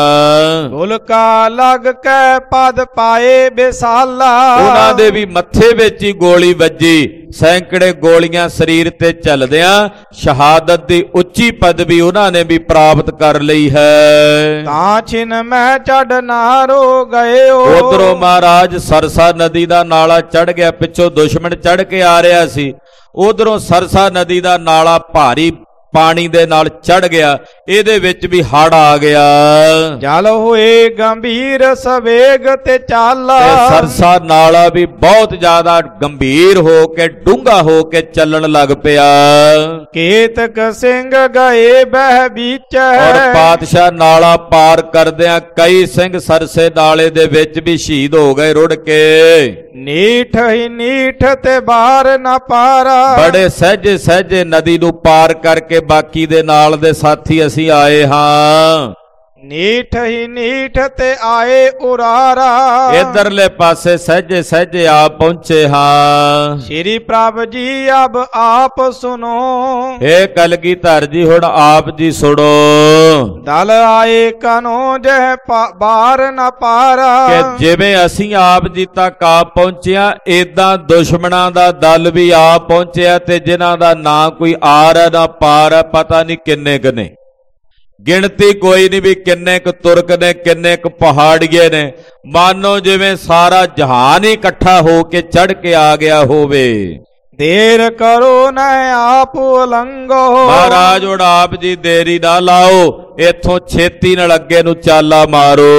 B: ਗੁਲਕਾ ਲੱਗ ਕੇ ਪਦ ਪਾਏ ਬਿਸਾਲਾ।
A: ਉਹਨਾਂ ਦੇ ਵੀ ਮੱਥੇ ਵਿੱਚ ਹੀ ਗੋਲੀ ਵੱਜੀ। ਸੈਂਕੜੇ ਗੋਲੀਆਂ ਸਰੀਰ ਤੇ ਚੱਲਦਿਆਂ ਸ਼ਹਾਦਤ ਦੀ ਉੱਚੀ ਪਦਵੀ ਉਹਨਾਂ ਨੇ ਵੀ ਪ੍ਰਾਪਤ ਕਰ ਲਈ ਹੈ।
B: ਤਾਂ ਛਿਨ ਮੈਂ ਚੜ ਨਾਰੋ ਗਇਓ।
A: ਉਧਰੋਂ ਮਹਾਰਾਜ ਸਰਸਾ ਨਦੀ ਦਾ ਨਾਲਾ ਚੜ ਗਿਆ, ਪਿੱਛੋਂ ਦੁਸ਼ਮਣ ਚੜ ਕੇ ਆ ਰਿਹਾ ਸੀ। ਉਧਰੋਂ ਸਰਸਾ ਨਦੀ ਦਾ ਨਾਲਾ ਭਾਰੀ ਪਾਣੀ ਦੇ ਨਾਲ ਚੜ ਗਿਆ, ਇਹਦੇ ਵਿੱਚ ਵੀ ਹੜ ਆ ਗਿਆ।
B: ਜਲ ਹੋਏ ਗੰਭੀਰ ਸਵੇਗ ਤੇ ਚਾਲਾ।
A: ਤੇ ਸਰਸਾ ਨਾਲਾ ਵੀ ਬਹੁਤ ਜ਼ਿਆਦਾ ਗੰਭੀਰ ਹੋ ਕੇ ਡੂੰਘਾ ਹੋ ਕੇ ਚੱਲਣ ਲੱਗ ਪਿਆ।
B: ਕੇਤਕ ਸਿੰਘ ਗਏ ਬਹਿ ਵਿੱਚ।
A: ਔਰ ਪਾਤਸ਼ਾਹ ਨਾਲਾ ਪਾਰ ਕਰਦਿਆਂ ਕਈ ਸਿੰਘ ਸਰਸੇ ਨਾਲੇ ਦੇ ਵਿੱਚ ਵੀ ਸ਼ਹੀਦ ਹੋ ਗਏ ਰੁੜ ਕੇ।
B: ਨੀਠ ਹੀ ਨੀਠ ਤੇ ਬਾਹਰ ਨਾ ਪਾਰਾ।
A: ਬੜੇ ਸਹਿਜੇ ਸਹਿਜੇ ਨਦੀ ਨੂੰ ਪਾਰ ਕਰਕੇ ਬਾਕੀ ਦੇ ਨਾਲ ਦੇ ਸਾਥੀ ਅਸੀਂ ਆਏ ਹਾਂ।
B: ਨੀਠ ਹੀ ਨੀਠ ਤੇ ਆਏ ਉਰਾਰਾ।
A: ਇਧਰਲੇ ਪਾਸੇ ਸਹਿਜੇ ਸਹਿਜੇ ਆ ਪਹੁੰਚੇ ਹਾਂ।
B: ਸ਼੍ਰੀ ਪ੍ਰਭ ਜੀ ਅਬ ਆਪ ਸੁਨੋ।
A: ਏ ਕਲਗੀਧਰ ਜੀ ਹੁਣ ਆਪ ਜੀ ਸੁਣੋ।
B: ਦਲ ਆਏ ਕਨੋ ਜਹ ਬਾਰ ਨਾ ਪਾਰਾ।
A: ਕਿ ਜਿਵੇਂ ਅਸੀਂ ਆਪ ਜੀ ਤੱਕ ਆ ਪਹੁੰਚਿਆ, ਏਦਾਂ ਦੁਸ਼ਮਣਾਂ ਦਾ ਦਲ ਵੀ ਆ ਪਹੁੰਚਿਆ, ਤੇ ਜਿਨ੍ਹਾਂ ਦਾ ਨਾ ਕੋਈ ਆਰ ਹੈ ਨਾ ਪਾਰ ਹੈ, ਪਤਾ ਨਹੀਂ ਕਿੰਨੇ ਕੁ ਨੇ, ਗਿਣਤੀ ਕੋਈ ਨਹੀਂ ਵੀ ਕਿੰਨੇ ਕੁ ਤੁਰਕ ਨੇ, ਕਿੰਨੇ ਕੁ ਪਹਾੜੀਏ ਨੇ। ਮਾਨੋ ਜਿਵੇਂ ਸਾਰਾ ਜਹਾਨ ਹੀ ਇਕੱਠਾ ਹੋ ਕੇ ਚੜ ਕੇ ਆ ਗਿਆ ਹੋਵੇ।
B: ਦੇਰ ਕਰੋ ਨਾ ਆਪ ਉਲੰਘੋ।
A: ਮਹਾਰਾਜ ਹੁਣ ਆਪ ਜੀ ਦੇਰੀ ਨਾ ਲਾਓ, ਇੱਥੋਂ ਛੇਤੀ ਨਾਲ ਅੱਗੇ ਨੂੰ ਚਾਲਾ ਮਾਰੋ।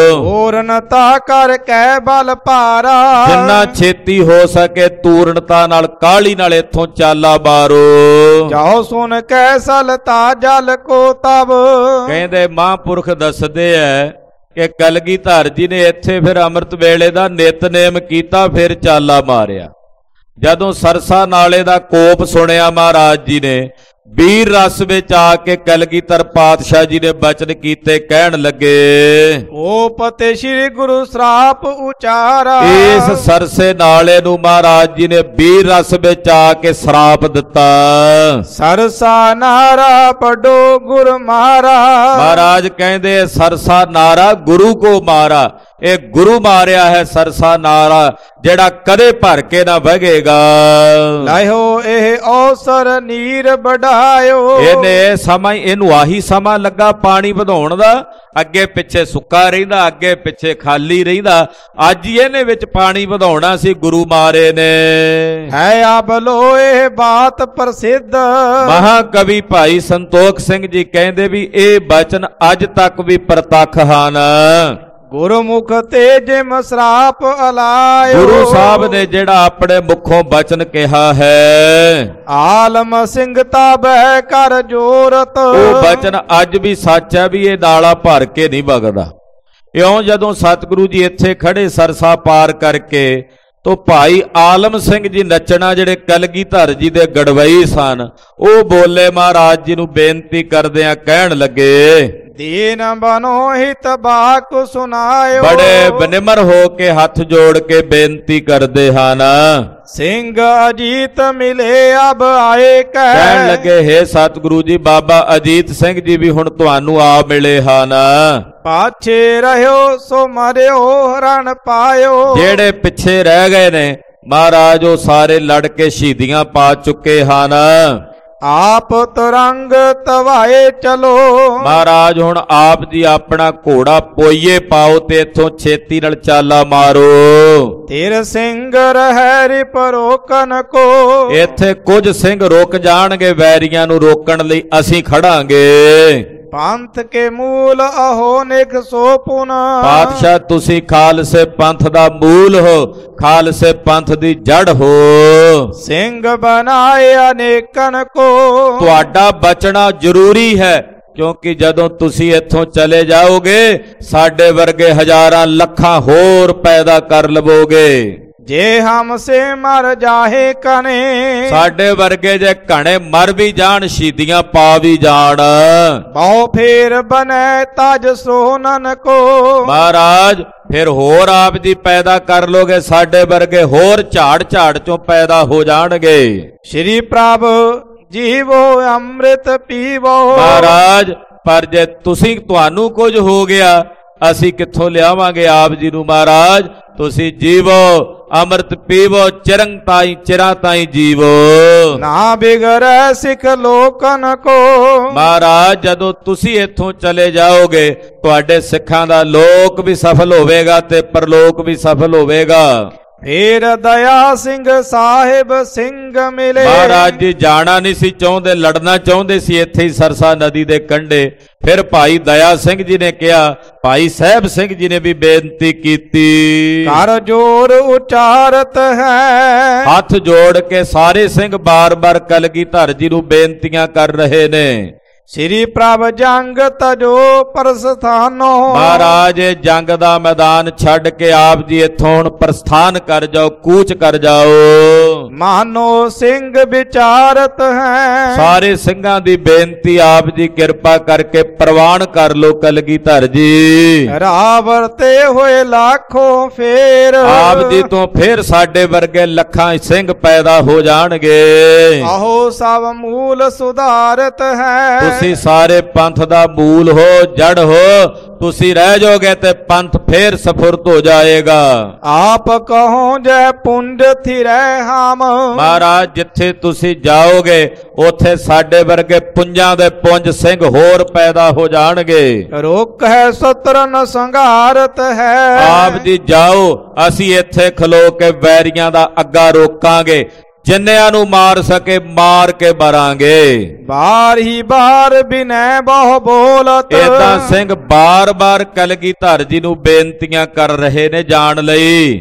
B: ਪੂਰਨਤਾ ਕਰ ਕੈ ਬਲ ਭਾਰਾ।
A: ਜਿੰਨਾ ਛੇਤੀ ਹੋ ਸਕੇ ਤੂਰਨਤਾ ਨਾਲ ਕਾਹਲੀ ਨਾਲ ਇੱਥੋਂ ਚਾਲਾ ਮਾਰੋ।
B: ਜਾਓ ਸੁਨ ਕੈ ਸਲਤਾ ਜਲ ਕੋ ਤਬ।
A: ਕਹਿੰਦੇ ਮਹਾਂਪੁਰਖ ਦੱਸਦੇ ਐ ਕਿ ਕਲਗੀਧਰ ਜੀ ਨੇ ਇੱਥੇ ਫਿਰ ਅੰਮ੍ਰਿਤ ਵੇਲੇ ਦਾ ਨਿਤਨੇਮ ਕੀਤਾ, ਫਿਰ ਚਾਲਾ ਮਾਰਿਆ। ਜਦੋਂ ਸਰਸਾ ਨਾਲੇ ਦਾ ਕੋਪ ਸੁਣਿਆ ਮਹਾਰਾਜ ਜੀ ਨੇ, ਵੀਰ ਰਸ ਵਿੱਚ ਆ ਕੇ ਕਲਗੀਧਰ ਪਾਤਸ਼ਾਹ ਜੀ ਨੇ ਬਚਨ ਕੀਤੇ, ਕਹਿਣ ਲੱਗੇ,
B: ਓ ਪਤੇ ਸ੍ਰੀ ਗੁਰੂ ਸਰਾਪ ਉਚਾਰਾ।
A: ਇਸ ਸਰਸੇ ਨਾਲੇ ਨੂੰ ਮਹਾਰਾਜ ਜੀ ਨੇ ਵੀਰ ਰਸ ਵਿੱਚ ਆ ਕੇ ਸਰਾਪ ਦਿੱਤਾ।
B: ਸਰਸਾ ਨਾਰਾ ਪੜੋ ਗੁਰ ਮਾਰਾ।
A: ਮਹਾਰਾਜ ਕਹਿੰਦੇ ਸਰਸਾ ਨਾਰਾ ਗੁਰੂ ਕੋ ਮਾਰਾ। ਇਹ ਗੁਰੂ ਮਾਰਿਆ ਹੈ ਸਰਸਾ ਨਾਰਾ, ਜਿਹੜਾ ਕਦੇ ਭਰ ਕੇ ਨਾ ਵਗੇਗਾ।
B: ਲਾਇਓ ਇਹ ਔਸਰ ਨੀਰ ਵਡਾਇਓ।
A: ਇਹਨੇ ਸਮਾਂ, ਇਹਨੂੰ ਆਹੀ ਸਮਾਂ ਲੱਗਾ ਪਾਣੀ ਵਧਾਉਣ ਦਾ। ਅੱਗੇ ਪਿੱਛੇ ਸੁੱਕਾ ਰਹਿੰਦਾ, ਅੱਗੇ ਪਿੱਛੇ ਖਾਲੀ ਰਹਿੰਦਾ। ਅੱਜ ਹੀ ਇਹਨੇ ਵਿੱਚ ਪਾਣੀ ਵਧਾਉਣਾ ਸੀ, ਗੁਰੂ ਮਾਰੇ ਨੇ।
B: ਹੈ ਆਪ ਲੋ ਇਹ ਬਾਤ ਪ੍ਰਸਿੱਧ।
A: ਮਹਾਕਵੀ ਭਾਈ ਸੰਤੋਖ ਸਿੰਘ ਜੀ ਕਹਿੰਦੇ ਵੀ ਇਹ ਬਚਨ ਅੱਜ ਤੱਕ ਵੀ ਪ੍ਰਤੱਖ ਹਨ।
B: ਗੁਰਮੁਖ ਤੇ ਜਿਮ ਸਰਾਪ ਅਲਾਇਓ।
A: ਗੁਰੂ ਸਾਹਿਬ ਨੇ ਜਿਹੜਾ ਆਪਣੇ ਮੁਖੋਂ ਬਚਨ ਕਿਹਾ ਹੈ,
B: ਆਲਮ ਸਿੰਘ ਤਾਬੈ ਕਰ ਜੋਰਤ।
A: ਉਹ ਬਚਨ ਅੱਜ ਵੀ ਸੱਚ ਹੈ ਵੀ ਇਹ ਨਾਲਾ ਭਰ ਕੇ ਨਹੀਂ ਵਗਦਾ। ਇਉਂ ਜਦੋਂ ਸਤਿਗੁਰੂ ਜੀ ਇੱਥੇ ਖੜੇ ਸਰਸਾ ਪਾਰ ਕਰਕੇ, ਤੋ ਭਾਈ ਆਲਮ ਸਿੰਘ ਜੀ ਨੱਚਣਾ, ਜਿਹੜੇ ਕਲਗੀਧਰ ਜੀ ਦੇ ਗੜਵਈ ਸਨ, ਉਹ ਬੋਲੇ ਮਹਾਰਾਜ ਜੀ ਨੂੰ ਬੇਨਤੀ ਕਰਦਿਆਂ ਕਹਿਣ ਲੱਗੇ,
B: ਦੀਨ ਬਨੋ ਹਿਤ ਬਾਕ ਸੁਨਾਇਓ।
A: ਬੜੇ ਬਨਿਮਰ ਹੋ ਕੇ ਹੱਥ ਜੋੜ ਕੇ ਬੇਨਤੀ ਕਰਦੇ ਹਨ,
B: ਸਿੰਘ ਅਜੀਤ ਮਿਲੇ ਅਬ ਆਏ
A: ਕਹਿਣ
B: ਕਹਿ।
A: ਲੱਗੇ ਹੇ ਸਤਿਗੁਰੂ ਜੀ ਬਾਬਾ ਅਜੀਤ ਸਿੰਘ ਜੀ ਵੀ ਹੁਣ ਤੁਹਾਨੂੰ ਆ ਮਿਲੇ ਹਨ।
B: ਪਾਛੇ ਰਹਿਓ ਸੋ ਮਰਿਓ ਰਣ ਪਾਇਓ।
A: ਜਿਹੜੇ ਪਿੱਛੇ ਰਹਿ ਗਏ ਨੇ ਮਹਾਰਾਜ ਉਹ ਸਾਰੇ ਲੜ ਕੇ ਸ਼ਹੀਦੀਆਂ ਪਾ ਚੁੱਕੇ ਹਨ।
B: ਆਪ ਤੁਰੰਗ ਤਵਾਏ ਚਲੋ।
A: ਮਹਾਰਾਜ ਹੁਣ ਆਪ ਜੀ ਆਪਣਾ ਘੋੜਾ ਪੋਈਏ ਪਾਓ ਤੇ ਇੱਥੋਂ ਛੇਤੀ ਨਾਲ ਚਾਲਾ ਮਾਰੋ।
B: ਤੇਰ ਸਿੰਘ ਰਹਿ ਰਿਪ ਰੋਕਨ ਕੋ।
A: ਇੱਥੇ ਕੁਝ ਸਿੰਘ ਰੁਕ ਜਾਣਗੇ, ਵੈਰੀਆਂ ਨੂੰ ਰੋਕਣ ਲਈ ਅਸੀਂ ਖੜਾਂਗੇ।
B: ਪੰਥ ਕੇ ਮੂਲ ਅਹੋ ਨਿਖ ਸੋ ਪੁਨ।
A: ਪਾਤਸ਼ਾਹ ਤੁਸੀਂ ਖਾਲਸੇ ਪੰਥ ਦਾ ਮੂਲ ਹੋ, ਖਾਲਸੇ ਪੰਥ ਦੀ ਜੜ ਹੋ।
B: ਸਿੰਘ ਬਣਾਏ ਅਨੇਕਨ ਕੋ।
A: ਤੁਹਾਡਾ ਬਚਣਾ ਜ਼ਰੂਰੀ ਹੈ, ਕਿਉਂਕਿ ਜਦੋਂ ਤੁਸੀਂ ਇੱਥੋਂ ਚਲੇ ਜਾਓਗੇ ਸਾਡੇ ਵਰਗੇ ਹਜ਼ਾਰਾਂ ਲੱਖਾਂ ਹੋਰ ਪੈਦਾ ਕਰ ਲਵੋਗੇ।
B: ਜੇ ਹਮ ਸੇ ਮਰ ਜਾਹੇ ਕਨੇ।
A: ਸਾਡੇ ਵਰਗੇ ਜੇ ਘਣੇ ਮਰ ਵੀ ਜਾਣ ਸ਼ਹੀਦੀਆਂ ਪਾ ਵੀ ਜਾਣ।
B: ਬਹੁ ਫੇਰ ਬਨੈ ਤਜ ਸੋਨਨ ਕੋ।
A: ਮਹਾਰਾਜ ਫਿਰ ਹੋਰ ਆਪ ਜੀ ਪੈਦਾ ਕਰ ਲੋਗੇ, ਸਾਡੇ ਵਰਗੇ ਹੋਰ ਝਾੜ ਝਾੜ ਚੋਂ ਪੈਦਾ ਹੋ ਜਾਣਗੇ।
B: ਸ਼੍ਰੀ ਪ੍ਰਭ ਜੀਵੋ ਅੰਮ੍ਰਿਤ ਪੀਵੋ।
A: ਮਹਾਰਾਜ ਪਰ ਜੇ ਤੁਹਾਨੂੰ ਕੁਝ ਹੋ ਗਿਆ ਅਸੀਂ ਕਿੱਥੋਂ ਲਿਆਵਾਂਗੇ ਆਪ ਜੀ ਨੂੰ। ਮਹਾਰਾਜ ਤੁਸੀਂ ਜੀਵੋ ਅੰਮ੍ਰਿਤ ਪੀਵੋ, ਚਿਰਾਂ ਤਾਈਂ ਜੀਵੋ।
B: ਨਾ ਬਿਗੜੈ ਸਿੱਖ ਲੋਕਨ ਕੋ।
A: ਮਹਾਰਾਜ ਜਦੋਂ ਤੁਸੀਂ ਇੱਥੋਂ ਚਲੇ ਜਾਓਗੇ ਤੁਹਾਡੇ ਸਿੱਖਾਂ ਦਾ ਲੋਕ ਵੀ ਸਫਲ ਹੋਵੇਗਾ ਤੇ ਪਰਲੋਕ ਵੀ ਸਫਲ ਹੋਵੇਗਾ।
B: ਫੇਰ ਦਇਆ ਸਿੰਘ ਸਾਹਿਬ ਸਿੰਘ ਮਿਲੇ।
A: ਮਹਾਰਾਜ ਜੀ ਜਾਣਾ ਨਹੀਂ ਸੀ ਚਾਹੁੰਦੇ, ਲੜਨਾ ਚਾਹੁੰਦੇ ਸੀ ਇੱਥੇ ਹੀ ਸਰਸਾ ਨਦੀ ਦੇ ਕੰਢੇ। ਫਿਰ ਭਾਈ ਦਇਆ ਸਿੰਘ ਜੀ ਨੇ ਕਿਹਾ, ਭਾਈ ਸਾਹਿਬ ਸਿੰਘ ਜੀ ਨੇ ਵੀ ਬੇਨਤੀ ਕੀਤੀ।
B: ਕਰ ਜੋਰ ਉਚਾਰਤ ਹੈ।
A: ਹੱਥ ਜੋੜ ਕੇ ਸਾਰੇ ਸਿੰਘ ਬਾਰ-ਬਾਰ ਕਲਗੀਧਰ ਜੀ ਨੂੰ ਬੇਨਤੀਆਂ ਕਰ ਰਹੇ ਨੇ।
B: ਸ੍ਰੀ ਪ੍ਰਭ ਜੰਗ ਤਜੋ ਪ੍ਰਸਥਾਨੋ।
A: ਮਹਾਰਾਜ ਜੰਗ ਦਾ ਮੈਦਾਨ ਛੱਡ ਕੇ ਆਪ ਜੀ ਇੱਥੋਂ ਹੁਣ ਪ੍ਰਸਥਾਨ ਕਰ ਜਾਓ, ਕੂਚ ਕਰ ਜਾਓ।
B: ਮਾਨੋ ਸਿੰਘ ਵਿਚਾਰਤ ਹੈ।
A: ਸਾਰੇ ਸਿੰਘਾਂ ਦੀ ਬੇਨਤੀ ਆਪ ਜੀ ਕਿਰਪਾ ਕਰਕੇ ਪ੍ਰਵਾਨ ਕਰ ਲੋ ਕਲਗੀਧਰ ਜੀ।
B: ਰਾਵਰ ਤੇ ਹੋਏ ਲੱਖੋਂ ਫੇਰ।
A: ਆਪ ਜੀ ਤੋਂ ਫੇਰ ਸਾਡੇ ਵਰਗੇ ਲੱਖਾਂ ਸਿੰਘ ਪੈਦਾ ਹੋ ਜਾਣਗੇ।
B: ਆਹੋ ਸਭ ਮੂਲ ਸੁਧਾਰਤ ਹੈ।
A: ਤੁਸੀਂ ਸਾਰੇ ਪੰਥ ਦਾ ਮੂਲ ਹੋ, ਜੜ ਹੋ। ਤੁਸੀਂ ਰਹਿ ਜਾਓਗੇ ਤੇ ਪੰਥ ਫੇਰ ਸਫੁਰਤ ਹੋ ਜਾਏਗਾ।
B: ਆਪ ਕਹੋ ਜੈ ਪੁੰਜ ਥਿਰੈ ਹਮ।
A: ਮਹਾਰਾਜ ਜਿੱਥੇ ਤੁਸੀਂ ਜਾਓਗੇ ਉੱਥੇ ਸਾਡੇ ਵਰਗੇ ਪੁੰਜਾਂ ਦੇ ਪੁੰਜ ਸਿੰਘ ਹੋਰ ਪੈਦਾ ਹੋ ਜਾਣਗੇ।
B: ਰੋਕ ਹੈ ਸਤਰਨ ਸੰਘਾਰਤ ਹੈ।
A: ਆਪ ਜੀ ਜਾਓ, ਅਸੀਂ ਇੱਥੇ ਖਲੋ ਕੇ ਵੈਰੀਆਂ ਦਾ ਅੱਗਾ ਰੋਕਾਂਗੇ। ਜਿੰਨਿਆਂ ਨੂੰ ਮਾਰ ਸਕੇ ਮਾਰ ਕੇ ਮਾਰਾਂਗੇ।
B: ਬਾਰ ਹੀ ਬਾਰ ਬਿਨੈ ਬਹੁ ਬੋਲਤ।
A: ਏਦਾਂ ਸਿੰਘ ਬਾਰ-ਬਾਰ ਕਲਗੀਧਰ ਜੀ ਨੂੰ ਬੇਨਤੀਆਂ ਕਰ ਰਹੇ ਨੇ ਜਾਣ ਲਈ।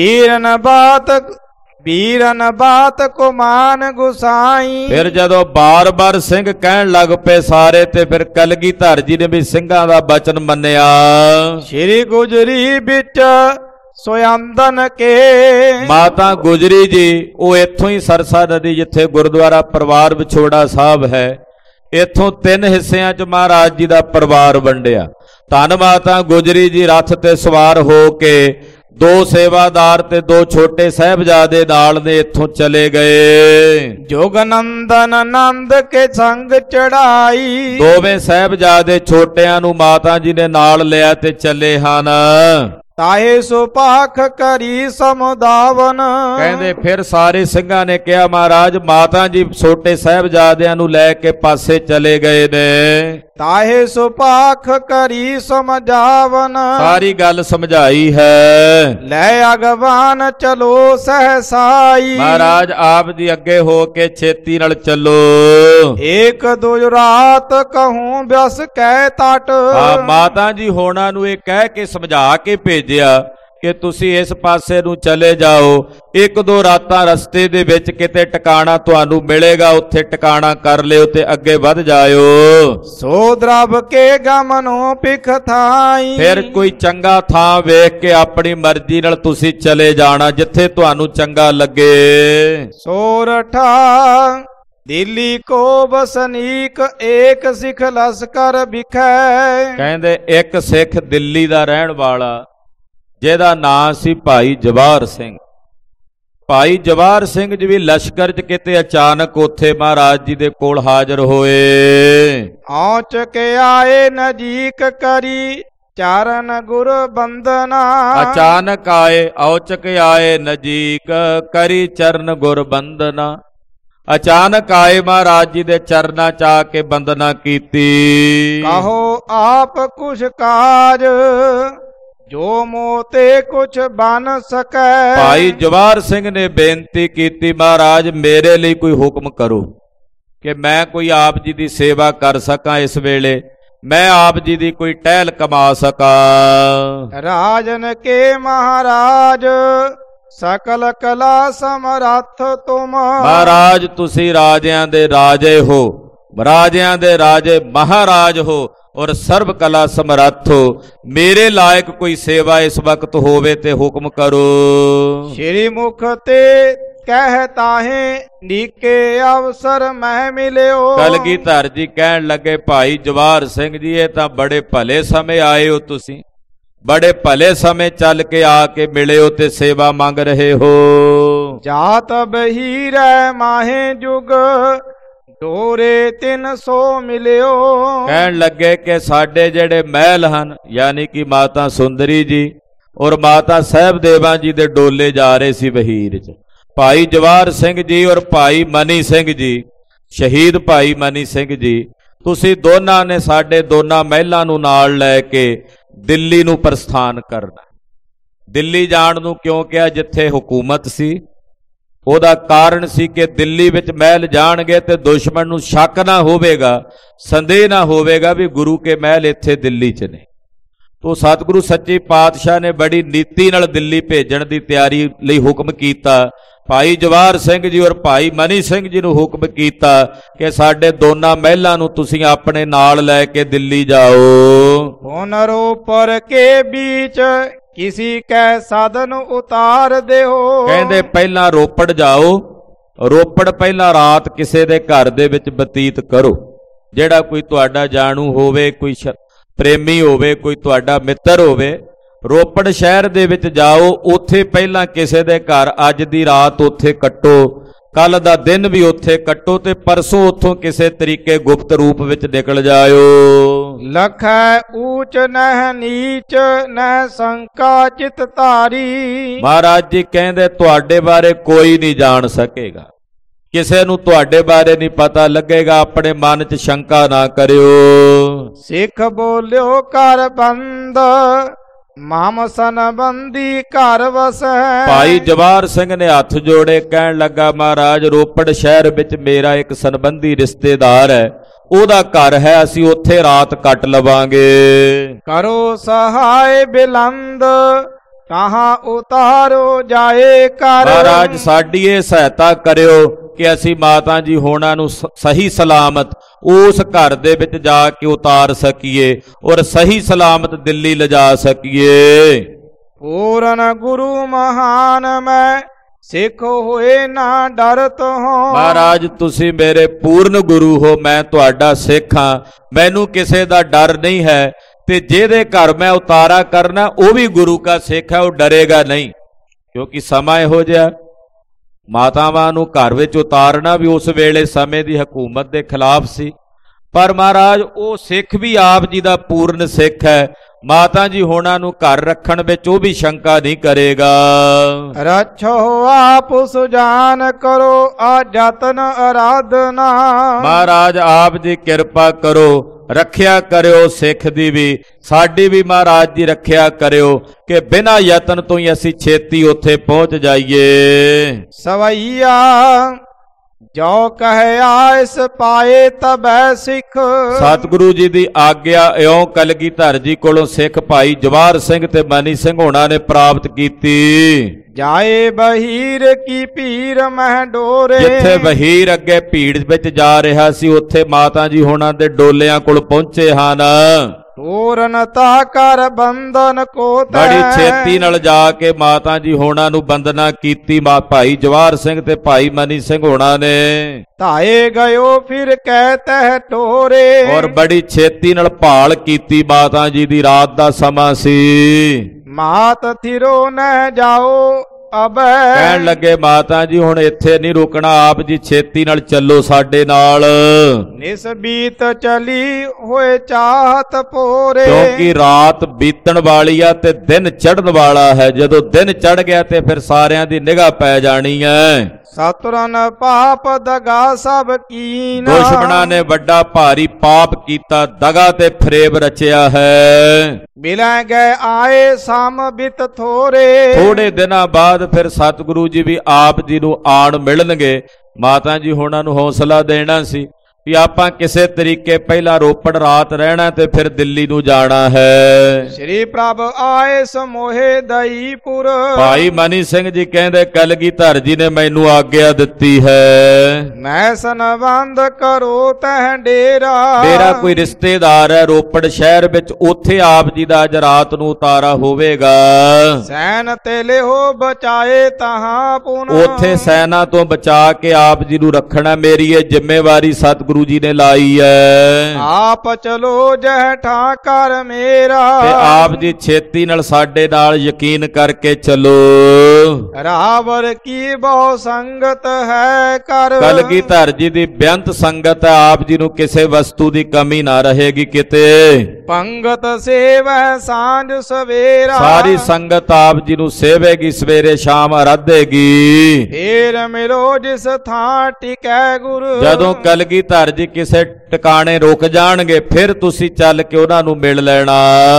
B: ਬੀਰਨ ਬਾਤ ਕੋ ਮਾਨ ਗੁਸਾਈ।
A: ਫਿਰ ਜਦੋਂ ਬਾਰ-ਬਾਰ ਸਿੰਘ ਕਹਿਣ ਲੱਗ ਪਏ ਸਾਰੇ ਤੇ ਫਿਰ ਕਲਗੀਧਰ ਜੀ ਨੇ ਵੀ ਸਿੰਘਾਂ ਦਾ ਬਚਨ ਮੰਨਿਆ।
B: ਸ਼੍ਰੀ ਗੁਜਰੀ ਵਿੱਚ ਸੋਯੰਦਨ ਕੇ।
A: ਮਾਤਾ ਗੁਜਰੀ ਜੀ ਉਹ ਇੱਥੋਂ ਹੀ ਸਰਸਾ ਨਦੀ ਜਿੱਥੇ ਗੁਰਦੁਆਰਾ ਪਰਿਵਾਰ ਵਿਛੋੜਾ ਸਾਹਿਬ ਹੈ, ਇੱਥੋਂ 3 ਹਿੱਸਿਆਂ 'ਚ ਮਹਾਰਾਜ ਜੀ ਦਾ ਪਰਿਵਾਰ ਵੰਡਿਆ। ਧੰਨ ਮਾਤਾ ਗੁਜਰੀ ਜੀ ਰੱਥ ਤੇ ਸਵਾਰ ਹੋ ਕੇ 2 ਸੇਵਾਦਾਰ ਤੇ 2 ਛੋਟੇ ਸਾਹਿਬਜ਼ਾਦੇ ਨਾਲ ਨੇ ਇੱਥੋਂ ਚਲੇ ਗਏ।
B: ਜੋਗਨੰਦਨ ਨੰਦ ਕੇ ਸੰਗ ਚੜਾਈ।
A: ਦੋਵੇਂ ਸਾਹਿਬਜ਼ਾਦੇ ਛੋਟਿਆਂ ਨੂੰ ਮਾਤਾ ਜੀ ਨੇ ਨਾਲ ਲਿਆ ਤੇ ਚੱਲੇ ਹਨ।
B: ਤਾਹੇ ਸੁਪਾਖ ਕਰੀ ਸਮਦਾਵਨ।
A: ਕਹਿੰਦੇ ਫਿਰ ਸਾਰੇ ਸਿੰਘਾਂ ਨੇ ਕਿਹਾ ਮਹਾਰਾਜ ਮਾਤਾ ਜੀ ਛੋਟੇ ਸਾਹਿਬਜ਼ਾਦਿਆਂ ਨੂੰ ਲੈ ਕੇ ਪਾਸੇ ਚਲੇ ਗਏ ਨੇ।
B: ਤਾਹੇ ਸੁਪਾਖ ਕਰੀ ਸਮਝਾਵਨ।
A: ਸਾਰੀ ਗੱਲ ਸਮਝਾਈ ਹੈ।
B: ਲੈ ਅਗਵਾਨ ਚਲੋ ਸਹਸਾਈ।
A: ਮਹਾਰਾਜ ਆਪ ਜੀ ਅੱਗੇ ਹੋ ਕੇ ਛੇਤੀ ਨਾਲ ਚੱਲੋ।
B: ਏਕ ਦੋ ਰਾਤ ਕਹੂੰ ਬਿਸ ਕਹਿ ਤਟ।
A: ਮਾਤਾ ਜੀ ਹੋਣਾ ਨੂੰ ਇਹ ਕਹਿ ਕੇ ਸਮਝਾ ਕੇ ਭੇਜਿਆ ਕਿ ਤੁਸੀਂ ਇਸ ਪਾਸੇ ਨੂੰ ਚਲੇ ਜਾਓ। 1-2 ਰਾਤਾਂ ਰਸਤੇ ਦੇ ਵਿੱਚ ਕਿਤੇ ਟਿਕਾਣਾ ਤੁਹਾਨੂੰ ਮਿਲੇਗਾ, ਉੱਥੇ ਟਿਕਾਣਾ ਕਰ ਲਿਓ ਤੇ ਅੱਗੇ ਵੱਧ ਜਾਇਓ।
B: ਸੋ ਦਰਬ ਕੇ ਗਮਨੋਂ ਪਿਖ ਥਾਈ।
A: ਫਿਰ ਕੋਈ ਚੰਗਾ ਥਾਂ ਵੇਖ ਕੇ ਆਪਣੀ ਮਰਜ਼ੀ ਨਾਲ ਤੁਸੀਂ ਚਲੇ ਜਾਣਾ, ਜਿੱਥੇ ਤੁਹਾਨੂੰ ਚੰਗਾ ਲੱਗੇ।
B: ਸੋਰਠਾ ਦਿੱਲੀ ਕੋ ਬਸਨੀਕ ਏਕ ਸਿੱਖ ਲਸਕਰ ਵਿਖੈ।
A: ਕਹਿੰਦੇ ਇੱਕ ਸਿੱਖ ਦਿੱਲੀ ਦਾ ਰਹਿਣ ਵਾਲਾ ਜਿਹਦਾ ਨਾਂ ਸੀ ਭਾਈ ਜਵਾਹਰ ਸਿੰਘ, ਭਾਈ ਜਵਾਹਰ ਸਿੰਘ ਜੀ ਵੀ ਲਸ਼ਕਰ 'ਚ ਕਿਤੇ ਅਚਾਨਕ ਉੱਥੇ ਮਹਾਰਾਜ ਜੀ ਦੇ ਕੋਲ ਹਾਜ਼ਰ ਹੋਏ।
B: ਔਚ ਕੇ ਆਏ ਨਜੀਕ ਕਰੀ ਚਰਨ ਗੁਰ ਬੰਦਨਾ।
A: ਅਚਾਨਕ ਆਏ, ਔਚਕ ਆਏ ਨਜੀਕ ਕਰੀ ਚਰਨ ਗੁਰ ਬੰਦਨਾ। ਅਚਾਨਕ ਆਏ, ਮਹਾਰਾਜ ਜੀ ਦੇ ਚਰਨਾਂ 'ਚ ਆ ਕੇ ਬੰਦਨਾ ਕੀਤੀ।
B: ਕਹੋ ਆਪ ਕੁਛ ਕਾਜ ਜੋ ਮੋਤੇ ਕੁਛ ਬਨ ਸਕੈ।
A: ਭਾਈ ਜਵਾਹਰ ਸਿੰਘ ਨੇ ਬੇਨਤੀ ਕੀਤੀ, ਮਹਾਰਾਜ ਮੇਰੇ ਲਈ ਕੋਈ ਹੁਕਮ ਕਰੋ ਕਿ ਮੈਂ ਕੋਈ ਆਪ ਜੀ ਦੀ ਸੇਵਾ ਕਰ ਸਕਾਂ। ਇਸ ਵੇਲੇ ਮੈਂ ਆਪ ਜੀ ਦੀ ਕੋਈ ਟਹਿਲ ਕਮਾ ਸਕਾਂ।
B: ਰਾਜਨ ਕੇ ਮਹਾਰਾਜ ਸਕਲ ਕਲਾ ਸਮਰੱਥ ਤੁਮ।
A: ਮਹਾਰਾਜ ਤੁਸੀਂ ਰਾਜਿਆਂ ਦੇ ਰਾਜੇ ਹੋ, ਰਾਜਿਆਂ ਦੇ ਰਾਜੇ ਮਹਾਰਾਜ ਹੋ ਔਰ ਸਰਬ ਕਲਾ ਸਮਰੱਥ ਹੋ। ਮੇਰੇ ਲਾਇਕ ਕੋਈ ਸੇਵਾ ਇਸ ਵਕਤ ਹੋਵੇ ਤੇ ਹੁਕਮ ਕਰੋ।
B: ਸ਼੍ਰੀ ਮੁਖ ਤੇ ਕਹਿ ਤਾਹੇ ਨੀਕੇ ਅਵਸਰ ਮਹਿ ਮਿਲਿਓ।
A: ਕਲਗੀਧਰ ਜੀ ਕਹਿਣ ਲੱਗੇ, ਭਾਈ ਜਵਾਹਰ ਸਿੰਘ ਜੀ ਇਹ ਤਾਂ ਬੜੇ ਭਲੇ ਸਮੇਂ ਆਏ ਹੋ, ਤੁਸੀਂ ਬੜੇ ਭਲੇ ਸਮੇਂ ਚੱਲ ਕੇ ਆ ਕੇ ਮਿਲੇ ਹੋ ਤੇ ਸੇਵਾ ਮੰਗ ਰਹੇ ਹੋ।
B: ਜਾਤ ਬਹੀਰੈ ਮਾਹੇ ਜੁਗ ਡੋਰੇ 300 ਮਿਲਿਓ।
A: ਕਹਿਣ ਲੱਗੇ ਕਿ ਸਾਡੇ ਜਿਹੜੇ ਮਹਿਲ ਹਨ, ਯਾਨੀ ਕਿ ਮਾਤਾ ਸੁੰਦਰੀ ਜੀ ਔਰ ਮਾਤਾ ਸਾਹਿਬ ਦੇਵਾਂ ਜੀ ਦੇ ਡੋਲੇ ਜਾ ਰਹੇ ਸੀ ਵਹੀਰ 'ਚ। ਭਾਈ ਜਵਾਹਰ ਸਿੰਘ ਜੀ ਔਰ ਭਾਈ ਮਨੀ ਸਿੰਘ ਜੀ, ਸ਼ਹੀਦ ਭਾਈ ਮਨੀ ਸਿੰਘ ਜੀ, ਤੁਸੀਂ ਦੋਨਾਂ ਨੇ ਸਾਡੇ ਦੋਨਾਂ ਮਹਿਲਾਂ ਨੂੰ ਨਾਲ ਲੈ ਕੇ ਦਿੱਲੀ ਨੂੰ ਪ੍ਰਸਥਾਨ ਕਰਨਾ। ਦਿੱਲੀ ਜਾਣ ਨੂੰ ਕਿਉਂ ਕਿਹਾ? ਜਿੱਥੇ ਹੁਕੂਮਤ ਸੀ ਉਹਦਾ ਕਾਰਨ ਸੀ ਕਿ ਦਿੱਲੀ ਵਿੱਚ ਮਹਿਲ ਜਾਣਗੇ ਤੇ ਦੁਸ਼ਮਣ ਨੂੰ ਸ਼ੱਕ ਨਾ ਹੋਵੇਗਾ, ਸੰਦੇਹ ਨਾ ਹੋਵੇਗਾ ਵੀ ਗੁਰੂ ਕੇ ਮਹਿਲ ਇੱਥੇ ਦਿੱਲੀ 'ਚ ਨੇ। ਤੋ ਸਤਿਗੁਰੂ ਸੱਚੇ ਪਾਤਸ਼ਾਹ ਨੇ ਬੜੀ ਨੀਤੀ ਨਾਲ ਦਿੱਲੀ ਭੇਜਣ ਦੀ ਤਿਆਰੀ ਲਈ ਹੁਕਮ ਕੀਤਾ। ਭਾਈ ਜਵਾਹਰ ਸਿੰਘ ਜੀ ਔਰ ਭਾਈ ਮਨੀ ਸਿੰਘ ਜੀ ਨੂੰ ਹੁਕਮ ਕੀਤਾ ਕਿ ਸਾਡੇ ਦੋਨਾਂ ਮਹਿਲਾਂ ਨੂੰ ਤੁਸੀਂ ਆਪਣੇ ਨਾਲ ਲੈ ਕੇ ਦਿੱਲੀ ਜਾਓ।
B: ਹੁਨਰੋ ਪਰ ਕੇ ਵਿੱਚ ਕਿਸੀ ਕੈ ਸਾਧਨ ਉਤਾਰ ਦਿਓ।
A: ਕਹਿੰਦੇ ਪਹਿਲਾਂ ਰੋਪੜ ਜਾਓ, ਰੋਪੜ ਪਹਿਲਾਂ ਰਾਤ ਕਿਸੇ ਦੇ ਘਰ ਦੇ ਵਿੱਚ ਬਤੀਤ ਕਰੋ। ਜਿਹੜਾ ਕੋਈ ਤੁਹਾਡਾ ਜਾਣੂ ਹੋਵੇ, ਕੋਈ ਪ੍ਰੇਮੀ ਹੋਵੇ, ਕੋਈ ਤੁਹਾਡਾ ਮਿੱਤਰ ਹੋਵੇ, ਰੋਪੜ ਸ਼ਹਿਰ ਦੇ ਵਿੱਚ ਜਾਓ। ਉੱਥੇ ਪਹਿਲਾਂ ਕਿਸੇ ਦੇ ਘਰ ਅੱਜ ਦੀ ਰਾਤ ਉੱਥੇ ਕੱਟੋ, ਕੱਲ ਦਾ ਦਿਨ ਵੀ ਉੱਥੇ ਕੱਟੋ ਤੇ ਪਰਸੋਂ ਉੱਥੋਂ ਕਿਸੇ ਤਰੀਕੇ ਗੁਪਤ ਰੂਪ ਵਿੱਚ ਨਿਕਲ ਜਾਇਓ।
B: ਲਖੈ ਊਚ ਨਹਿ ਨੀਚ ਨਹਿ ਸੰਕਾ ਚਿਤ ਧਾਰੀ।
A: ਮਹਾਰਾਜ ਜੀ ਕਹਿੰਦੇ ਤੁਹਾਡੇ ਬਾਰੇ ਕੋਈ ਨਹੀਂ ਜਾਣ ਸਕੇਗਾ, ਕਿਸੇ ਨੂੰ ਤੁਹਾਡੇ ਬਾਰੇ ਨਹੀਂ ਪਤਾ ਲੱਗੇਗਾ। ਆਪਣੇ ਮਨ 'ਚ ਸ਼ੰਕਾ ਨਾ ਕਰਿਓ।
B: ਸਿੱਖ ਬੋਲਿਓ ਕਰ ਬੰਦ ਮਾਮ ਸੰਬੰਧੀ ਘਰ ਵਸੈ।
A: ਭਾਈ ਜਵਾਹਰ ਸਿੰਘ ਨੇ ਹੱਥ ਜੋੜੇ, ਕਹਿਣ ਲੱਗਾ, ਮਹਾਰਾਜ ਰੋਪੜ ਸ਼ਹਿਰ ਵਿੱਚ ਮੇਰਾ ਇੱਕ ਸੰਬੰਧੀ ਰਿਸ਼ਤੇਦਾਰ ਹੈ, ਉਹਦਾ ਘਰ ਹੈ, ਅਸੀਂ ਉੱਥੇ ਰਾਤ ਕੱਟ ਲਵਾਂਗੇ।
B: ਕਰੋ ਸਹਾਇ ਬਿਲੰਦ ਕਹਾਂ ਉਤਾਰੋ ਜਾਏ ਕਰ।
A: ਮਹਾਰਾਜ ਸਾਡੀ ਇਹ ਸਹਾਇਤਾ ਕਰਿਓ ਕਿ ਅਸੀਂ ਮਾਤਾ ਜੀ ਹੋਣਾ ਨੂੰ ਸਹੀ ਸਲਾਮਤ ਉਸ ਘਰ ਦੇ ਵਿੱਚ ਜਾ ਕੇ ਉਤਾਰ ਸਕੀਏ ਔਰ ਸਹੀ ਸਲਾਮਤ ਦਿੱਲੀ ਲਿਜਾ ਸਕੀਏ।
B: ਪੂਰਨ ਗੁਰੂ ਮਹਾਨ ਮੈਂ ਸਿੱਖ ਹੋਏ ਨਾ ਡਰਤ ਹੋ।
A: ਮਹਾਰਾਜ ਤੁਸੀਂ ਮੇਰੇ ਪੂਰਨ ਗੁਰੂ ਹੋ, ਮੈਂ ਤੁਹਾਡਾ ਸਿੱਖ ਹਾਂ, ਮੈਨੂੰ ਕਿਸੇ ਦਾ ਡਰ ਨਹੀਂ ਹੈ। ਤੇ ਜਿਹਦੇ ਘਰ ਮੈਂ ਉਤਾਰਾ ਕਰਨਾ ਉਹ ਵੀ ਗੁਰੂ ਕਾ ਸਿੱਖ ਹੈ, ਉਹ ਡਰੇਗਾ ਨਹੀਂ। ਕਿਉਂਕਿ ਸਮਾਂ ਇਹੋ ਜਿਹਾ, ਮਾਤਾਵਾਂ ਨੂੰ ਘਰ ਵਿੱਚ ਉਤਾਰਨਾ ਵੀ ਉਸ ਵੇਲੇ ਸਮੇਂ ਦੀ ਹਕੂਮਤ ਦੇ ਖਿਲਾਫ ਸੀ। ਪਰ ਮਹਾਰਾਜ ਉਹ ਸਿੱਖ ਵੀ ਆਪ ਜੀ ਦਾ ਪੂਰਨ ਸਿੱਖ ਹੈ, ਮਾਤਾ ਜੀ ਹੋਣਾ ਨੂੰ ਘਰ ਰੱਖਣ ਵਿੱਚ ਉਹ ਵੀ ਸ਼ੰਕਾ ਨਹੀਂ ਕਰੇਗਾ।
B: ਰੱਛੋ ਆਪ ਸੁਜਾਨ ਕਰੋ ਆ ਜਤਨ ਅਰਾਧਨਾ।
A: ਮਹਾਰਾਜ ਆਪ ਜੀ ਕਿਰਪਾ ਕਰੋ, ਰੱਖਿਆ ਕਰਿਓ ਸਿੱਖ ਦੀ ਵੀ, ਸਾਡੀ ਵੀ ਮਹਾਰਾਜ ਜੀ ਰੱਖਿਆ ਕਰਿਓ ਕਿ ਬਿਨਾਂ ਯਤਨ ਤੋਂ ਹੀ ਅਸੀਂ ਛੇਤੀ ਉੱਥੇ ਪਹੁੰਚ ਜਾਈਏ।
B: ਸਵਈਆ ਜੋ ਕਹਿ ਆਇਸ ਪਾਏ ਤਬੈ ਸਿੱਖ।
A: ਸਤਿਗੁਰੂ ਜੀ ਦੀ ਆਗਿਆ ਇਉਂ ਕਲਗੀਧਰ ਜੀ ਕੋਲੋਂ ਸਿੱਖ ਭਾਈ ਜਵਾਹਰ ਸਿੰਘ ਤੇ ਮਨੀ ਸਿੰਘ ਹੋਣਾ ਨੇ ਪ੍ਰਾਪਤ ਕੀਤੀ।
B: ਜਾਏ ਬਹੀਰ ਕੀ ਭੀੜ ਮਹਿ ਡੋਰੇ।
A: ਜਿੱਥੇ ਵਹੀਰ ਅੱਗੇ ਭੀੜ ਵਿੱਚ ਜਾ ਰਿਹਾ ਸੀ ਉੱਥੇ ਮਾਤਾ ਜੀ ਹੋਣਾ ਦੇ ਡੋਲਿਆਂ ਕੋਲ ਪਹੁੰਚੇ ਹਨ।
B: ਪੂਰਨਤਾ ਕਰ ਬੰਧਨ ਕੋ ਤੈ।
A: ਬੜੀ ਛੇਤੀ ਨਾਲ ਜਾ ਕੇ ਮਾਤਾ ਜੀ ਹੋਣਾ ਨੂੰ ਬੰਦਨਾ ਕੀਤੀ ਭਾਈ ਜਵਾਹਰ ਸਿੰਘ ਤੇ ਭਾਈ ਮਨੀ ਸਿੰਘ ਹੋਣਾ ਨੇ।
B: ਧਾਏ ਗਇਓ ਫਿਰ ਕਹਿ ਤਹਿ ਟੋਰੇ।
A: ਔਰ ਬੜੀ ਛੇਤੀ ਨਾਲ ਭਾਲ ਕੀਤੀ ਮਾਤਾ ਜੀ ਦੀ, ਰਾਤ ਦਾ ਸਮਾਂ ਸੀ।
B: ਮਾਤ ਥਿਰੋ ਨਹਿ ਜਾਓ ਅਬੈ।
A: ਕਹਿਣ ਲੱਗੇ ਮਾਤਾ ਜੀ ਹੁਣ ਇੱਥੇ ਨਹੀਂ ਰੁਕਣਾ, ਆਪ ਜੀ ਛੇਤੀ ਨਾਲ ਚੱਲੋ ਸਾਡੇ ਨਾਲ,
B: ਨਿਸ ਬੀਤ ਚਲੀ ਹੋਏ ਚਾਹਤ ਪੂਰੇ।
A: ਕਿਉਂਕਿ ਰਾਤ ਬੀਤਣ ਵਾਲੀ ਆ ਤੇ ਦਿਨ ਚੜ੍ਹਨ ਵਾਲਾ ਹੈ। ਜਦੋਂ ਦਿਨ ਚੜ੍ਹ ਗਿਆ ਤੇ ਫਿਰ ਸਾਰਿਆਂ ਦੀ ਨਿਗਾਹ ਪੈ ਜਾਣੀ ਹੈ।
B: ਸਤਰਨ ਪਾਪ ਦਗਾ ਸਭ ਕੀਨਾ।
A: ਦੁਸ਼ਮਣਾਂ ਨੇ ਵੱਡਾ ਭਾਰੀ ਪਾਪ ਕੀਤਾ, ਦਗਾ ਤੇ ਫਰੇਬ ਰਚਿਆ ਹੈ।
B: ਮਿਲੈ ਗਏ ਆਏ ਸਮ ਬਿਤ ਥੋਰੇ।
A: ਥੋੜੇ ਦਿਨਾਂ ਬਾਅਦ ਫਿਰ ਸਤਿਗੁਰੂ ਜੀ ਵੀ ਆਪ ਜੀ ਨੂੰ ਆਣ ਮਿਲਣਗੇ। ਮਾਤਾ ਜੀ ਹੋਣਾ ਨੂੰ ਹੌਸਲਾ ਦੇਣਾ ਸੀ ਵੀ ਆਪਾਂ ਕਿਸੇ ਤਰੀਕੇ ਪਹਿਲਾਂ ਰੋਪੜ ਰਾਤ ਰਹਿਣਾ ਤੇ ਫਿਰ ਦਿੱਲੀ ਨੂੰ ਜਾਣਾ ਹੈ।
B: ਸ੍ਰੀ ਪ੍ਰਭ ਆਏ ਸਮੋਹੇ ਦਈਪੁਰ।
A: ਭਾਈ ਮਨੀ ਸਿੰਘ ਜੀ ਕਹਿੰਦੇ ਕਲਗੀਧਰ ਜੀ ਨੇ ਮੈਨੂੰ ਆਗਿਆ ਦਿੱਤੀ ਹੈ,
B: ਮੈਂ ਸੰਬੰਧ ਕਰੋ ਤਹਿ ਡੇਰਾ।
A: ਮੇਰਾ ਕੋਈ ਰਿਸ਼ਤੇਦਾਰ ਹੈ ਰੋਪੜ ਸ਼ਹਿਰ ਵਿੱਚ, ਉੱਥੇ ਆਪ ਜੀ ਦਾ ਅੱਜ ਰਾਤ ਨੂੰ ਉਤਾਰਾ ਹੋਵੇਗਾ।
B: ਸੈਨ ਤੇ ਲਿਓ ਬਚਾਏ ਤਹਾਂ ਪੁਨ।
A: ਉੱਥੇ ਸੈਨਾ ਤੋਂ ਬਚਾ ਕੇ ਆਪ ਜੀ ਨੂੰ ਰੱਖਣਾ ਮੇਰੀ ਇਹ ਜ਼ਿੰਮੇਵਾਰੀ ਸਤਿਗੁਰੂ ਜੀ ਨੇ ਲਾਈ ਹੈ।
B: ਆਪ ਚਲੋ ਜਹ ਠਾਕਰ ਮੇਰਾ।
A: ਤੇ ਆਪ ਜੀ ਛੇਤੀ ਨਾਲ ਸਾਡੇ ਨਾਲ ਯਕੀਨ ਕਰਕੇ ਚਲੋ।
B: ਰਾਵਰ ਕੀ ਬਹੁ ਸੰਗਤ ਹੈ ਕਰ।
A: ਕਲਗੀਧਰ ਜੀ ਦੀ ਬੇਅੰਤ ਸੰਗਤ ਹੈ, ਆਪ ਜੀ ਨੂੰ ਕਿਸੇ ਵਸਤੂ ਦੀ ਕਮੀ ਨਾ ਰਹੇਗੀ ਕਿਤੇ।
B: ਪੰਗਤ ਸੇਵੈ ਸਾਂਝ ਸਵੇਰਾ।
A: ਸਾਰੀ ਸੰਗਤ ਆਪ ਜੀ ਨੂੰ ਸੇਵੇਗੀ, ਸਵੇਰੇ ਸ਼ਾਮ ਆਰਾਧੇਗੀ।
B: ਫੇਰ ਮਿਲੋ ਜਿਸ ਥਾਂ ਟਿਕੈ ਗੁਰੂ।
A: ਜਦੋਂ ਕਲਗੀਧਰ ਜੀ ਕਿਸੇ ਟਿਕਾਣੇ ਰੁਕ ਜਾਣਗੇ ਫਿਰ ਤੁਸੀਂ ਚੱਲ ਕੇ ਉਹਨਾਂ ਨੂੰ ਮਿਲ ਲੈਣਾ।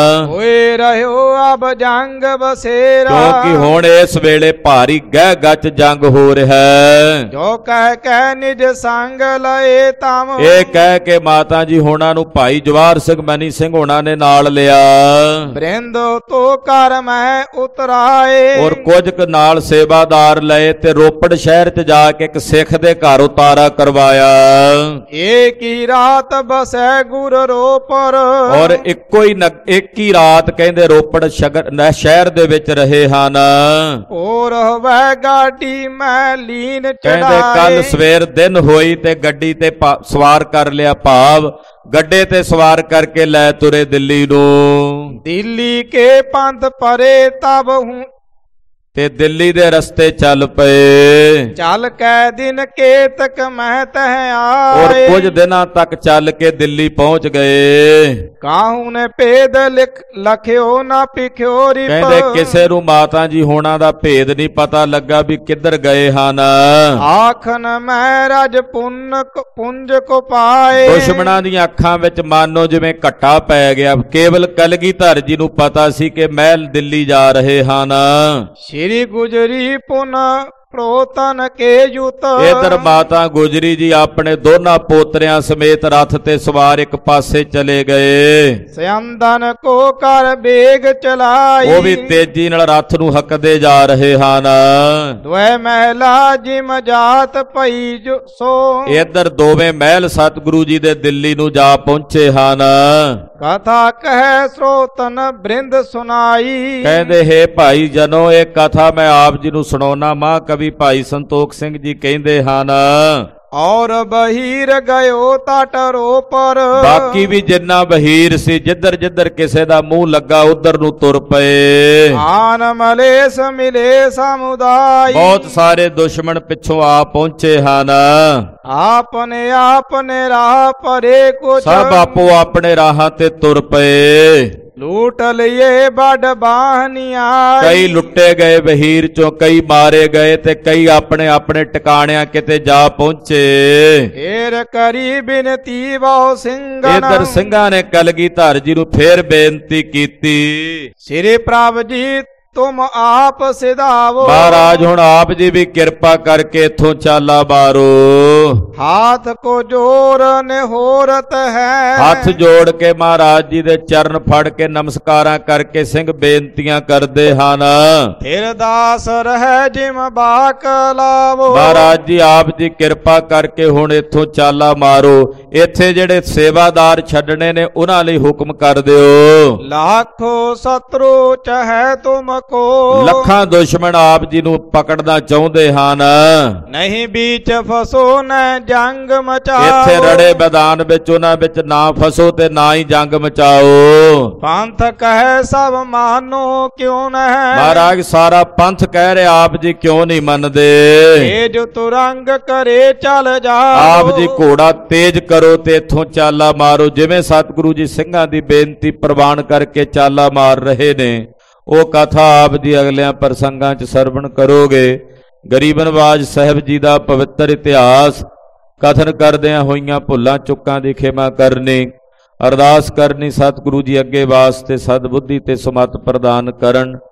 B: ਹੋਏ ਰਹਿਓ ਅਬ ਜੰਗ ਬਸੇਰਾ।
A: ਕਿਉਂਕਿ ਹੁਣ ਇਸ ਵੇਲੇ ਭਾਰੀ ਗਹਿ ਗੱਚ ਜੰਗ ਹੋ ਰਿਹਾ ਹੈ।
B: ਜੋ ਕਹਿ ਨਿਜ ਸੰਗ ਲਏ ਤਮ।
A: ਇਹ ਕਹਿ ਕੇ ਮਾਤਾ ਜੀ ਹੋਣਾ ਨੂੰ ਭਾਈ ਜਵਾਹਰ ਸਿੰਘ ਮਨੀ ਸਿੰਘ ਹੋਣਾ ਨੇ ਨਾਲ ਲਿਆ।
B: ਬ੍ਰਿੰਦ ਤੋ ਕਰ ਮੈਂ ਉਤਰਾਏ।
A: ਔਰ ਕੁਝ ਕੁ ਨਾਲ ਸੇਵਾਦਾਰ ਲਏ ਤੇ ਰੋਪੜ ਸ਼ਹਿਰ 'ਚ ਜਾ ਕੇ ਇੱਕ ਸਿੱਖ ਦੇ ਘਰ ਉਤਾਰਾ ਕਰਵਾਇਆ।
B: ਏਕ ਹੀ ਰਾਤ ਬਸੈ ਗੁਰ ਰੋਪਰ।
A: ਔਰ ਇੱਕ ਹੀ ਰਾਤ ਕਹਿੰਦੇ ਰੋਪੜ ਸ਼ਹਿਰ ਦੇ ਵਿੱਚ ਰਹੇ ਹਨ।
B: ਔਰ ਹੋਵੇ ਗਾਡੀ ਮੈਂ ਲੀਨ ਚੜਾਏ।
A: ਕਹਿੰਦੇ ਕੱਲ ਸਵੇਰ ਦਿਨ ਹੋਈ ਤੇ ਗੱਡੀ ਤੇ ਸਵਾਰ ਕਰ ਲਿਆ, ਭਾਵ ਗੱਡੇ ਤੇ ਸਵਾਰ ਕਰਕੇ ਲੈ ਤੁਰੇ ਦਿੱਲੀ ਨੂੰ।
B: ਦਿੱਲੀ ਕੇ ਪੰਥ ਪਰੇ ਤਬ ਹੂੰ।
A: ਤੇ ਦਿੱਲੀ ਦੇ ਰਸਤੇ ਚੱਲ ਪਏ।
B: ਚੱਲ ਕੈ ਦਿਨ ਕੇਤਕ ਮੈਂ ਤਹਿ ਆਏ।
A: ਔਰ ਕੁਝ ਦਿਨਾਂ ਤੱਕ ਚੱਲ ਕੇ ਦਿੱਲੀ ਪਹੁੰਚ ਗਏ।
B: ਕਾਹੂ ਨੇ ਭੇਦ ਲਖਿਓ ਨਾ ਪਿਖਿਓ ਰਿਪ।
A: ਕਹਿੰਦੇ ਕਿਸੇ ਨੂੰ ਮਾਤਾ ਜੀ ਹੋਣਾ ਦਾ ਭੇਦ ਨਹੀਂ ਪਤਾ ਲੱਗਾ ਵੀ ਕਿੱਧਰ ਗਏ ਹਨ।
B: ਆਖਨ ਮੈਂ ਰਜ ਪੁੰਜ ਕੋ ਪਾਏ।
A: ਦੁਸ਼ਮਣਾਂ ਦੀਆਂ ਅੱਖਾਂ ਵਿੱਚ ਮਾਨੋ ਜਿਵੇਂ ਘੱਟਾ ਪੈ ਗਿਆ। ਕੇਵਲ ਕਲਗੀਧਰ ਜੀ ਨੂੰ ਪਤਾ ਸੀ ਕਿ ਮਹਿਲ ਦਿੱਲੀ ਜਾ ਰਹੇ ਹਨ।
B: ਸ੍ਰੀ ਗੁਜਰੀ ਪੁਨ ਪ੍ਰੋਤਨ ਕੇ ਯੁਤ।
A: ਇਧਰ ਮਾਤਾ ਗੁਜਰੀ ਜੀ ਆਪਣੇ ਦੋਨਾਂ ਪੋਤਰਿਆਂ ਸਮੇਤ ਰੱਥ ਤੇ ਸਵਾਰ ਇੱਕ ਪਾਸੇ ਚਲੇ ਗਏ।
B: ਸਿਆੰਦਨ ਕੋ ਕਰ ਬੇਗ ਚਲਾਈ।
A: ਉਹ ਵੀ ਤੇਜ਼ੀ ਨਾਲ ਰੱਥ ਨੂੰ ਹੱਕਦੇ ਜਾ ਰਹੇ ਹਨ।
B: ਦੁਐ ਮਹਿਲਾ ਜਿਮ ਜਾਤ ਪਈ ਸੋ।
A: ਇਧਰ ਦੋਵੇਂ ਮਹਿਲ ਸਤਿਗੁਰੂ ਜੀ ਦੇ ਦਿੱਲੀ ਨੂੰ ਜਾ ਪਹੁੰਚੇ ਹਨ।
B: ਕਥਾ ਕਹਿ ਸਰੋਤਨ ਬ੍ਰਿੰਦ ਸੁਨਾਈ।
A: ਕਹਿੰਦੇ ਹੈ ਭਾਈ ਜਨੋ ਇਹ ਕਥਾ ਮੈਂ ਆਪ ਜੀ ਨੂੰ ਸੁਣਾਉਣਾ। ਮਾਂ ਕਵੀ ਭਾਈ ਸੰਤੋਖ ਸਿੰਘ ਜੀ ਕਹਿੰਦੇ ਹਨ
B: ਔਰ ਬਹੀਰ ਗਇਓ ਤਟ ਰੋਪਰ।
A: ਬਾਕੀ ਵੀ ਜਿੰਨਾ ਬਹੀਰ ਸੀ ਜਿੱਧਰ ਜਿੱਧਰ ਕਿਸੇ ਦਾ ਮੂੰਹ ਲੱਗਾ ਉਧਰ ਨੂੰ ਤੁਰ ਪਏ।
B: ਆਨ ਮਲੇਸ ਮਿਲੇ ਸਮੁਦਾਇ।
A: ਬਹੁਤ ਸਾਰੇ ਦੁਸ਼ਮਣ ਪਿੱਛੋਂ ਆ ਪਹੁੰਚੇ ਹਨ।
B: ਆਪਨੇ ਰਾਹ ਪਰੇ ਕੁਛ।
A: ਸਭ ਆਪੋ ਆਪਣੇ ਰਾਹਾਂ ਤੇ ਤੁਰ ਪਏ।
B: ਲੂਟ ਲਈਏ ਵੱਡ ਬਾਹਨੀਆਂ।
A: ਕਈ ਲੁੱਟੇ ਗਏ ਬਹੀਰ ਚੋਂ, ਕਈ ਮਾਰੇ ਗਏ ਤੇ ਕਈ ਆਪਣੇ ਆਪਣੇ ਟਿਕਾਣਿਆਂ ਕਿਤੇ ਜਾ ਪਹੁੰਚੇ।
B: ਫੇਰ ਕਰੀ ਬਿਨਤੀ ਬਹੁ ਸਿੰਘਨ।
A: ਇਧਰ ਸਿੰਘਾਂ ਨੇ ਕਲਗੀਧਰ ਜੀ ਨੂੰ ਫੇਰ ਬੇਨਤੀ ਕੀਤੀ।
B: ਸ੍ਰੀ ਪ੍ਰਭ ਜੀ ਤੁਮ ਆਪ ਸਿਧਾਵੋ।
A: ਮਹਾਰਾਜ ਹੁਣ ਆਪ ਜੀ ਵੀ ਕਿਰਪਾ ਕਰਕੇ ਇੱਥੋਂ ਚਾਲਾ ਮਾਰੋ।
B: ਹਾਥ ਕੋ ਜੋਰ ਨਿਹੋਰਤ ਹੈ।
A: ਹੱਥ ਜੋੜ ਕੇ ਮਹਾਰਾਜ ਜੀ ਦੇ ਚਰਨ ਫੜ ਕੇ ਨਮਸਕਾਰਾਂ ਕਰਕੇ ਸਿੰਘ ਬੇਨਤੀਆਂ ਕਰਦੇ ਹਨ।
B: ਫਿਰ ਦਾਸ ਰਹਿ ਜਿਮ ਬਾਕ ਲਾਵੋ।
A: ਮਹਾਰਾਜ ਜੀ ਆਪ ਜੀ ਕਿਰਪਾ ਕਰਕੇ ਹੁਣ ਇੱਥੋਂ ਚਾਲਾ ਮਾਰੋ। ਇੱਥੇ ਜਿਹੜੇ ਸੇਵਾਦਾਰ ਛੱਡਣੇ ਨੇ ਉਹਨਾਂ ਲਈ ਹੁਕਮ ਕਰ ਦਿਓ।
B: ਲਾਖੋ ਸਤਰੂ ਚਾਹੈ ਤੁਮ ਕੋ,
A: ਲੱਖਾਂ ਦੁਸ਼ਮਣ ਆਪ ਜੀ ਨੂੰ ਪਕੜਨਾ ਚਾਹੁੰਦੇ ਹਨ।
B: ਨਹੀਂ ਬੀਚ ਫਸੋ ਨ ਜੰਗ ਮਚਾਓ,
A: ਇੱਥੇ ਰੜੇ ਮੈਦਾਨ ਵਿੱਚ ਉਹਨਾਂ ਵਿੱਚ ਨਾ ਫਸੋ ਤੇ ਨਾ ਹੀ ਜੰਗ ਮਚਾਓ।
B: ਪੰਥ ਕਹੈ ਸਭ ਮਾਨੋ ਕਿਉਂ ਨ,
A: ਮਹਾਰਾਜ ਸਾਰਾ ਪੰਥ ਕਹਿ ਰਿਹਾ ਆਪ ਜੀ ਕਿਉਂ ਨਹੀਂ ਮੰਨਦੇ।
B: ਇਹ ਜੋ ਤੁਰੰਗ ਕਰੇ ਚੱਲ ਜਾ,
A: ਆਪ ਜੀ ਘੋੜਾ ਤੇਜ਼ ਕਰੋ ਤੇ ਇੱਥੋਂ ਚਾਲਾ ਮਾਰੋ। ਜਿਵੇਂ ਸਤਿਗੁਰੂ ਜੀ ਸਿੰਘਾਂ ਦੀ ਬੇਨਤੀ ਪ੍ਰਵਾਨ ਕਰਕੇ ਚਾਲਾ ਮਾਰ ਰਹੇ ਨੇ, ਉਹ ਕਥਾ ਆਪ ਜੀ ਅਗਲਿਆਂ ਪ੍ਰਸੰਗਾਂ 'ਚ ਸਰਵਣ ਕਰੋਗੇ। ਗਰੀਬ ਨਵਾਜ ਸਾਹਿਬ ਜੀ ਦਾ ਪਵਿੱਤਰ ਇਤਿਹਾਸ ਕਥਨ ਕਰਦਿਆਂ ਹੋਈਆਂ ਭੁੱਲਾਂ ਚੁੱਕਾਂ ਦੀ ਖਿਮਾ ਕਰਨੀ, ਅਰਦਾਸ ਕਰਨੀ ਸਤਿਗੁਰੂ ਜੀ ਅੱਗੇ ਵਾਸਤੇ ਸਦਬੁੱਧੀ ਤੇ ਸਮਤ ਪ੍ਰਦਾਨ ਕਰਨ।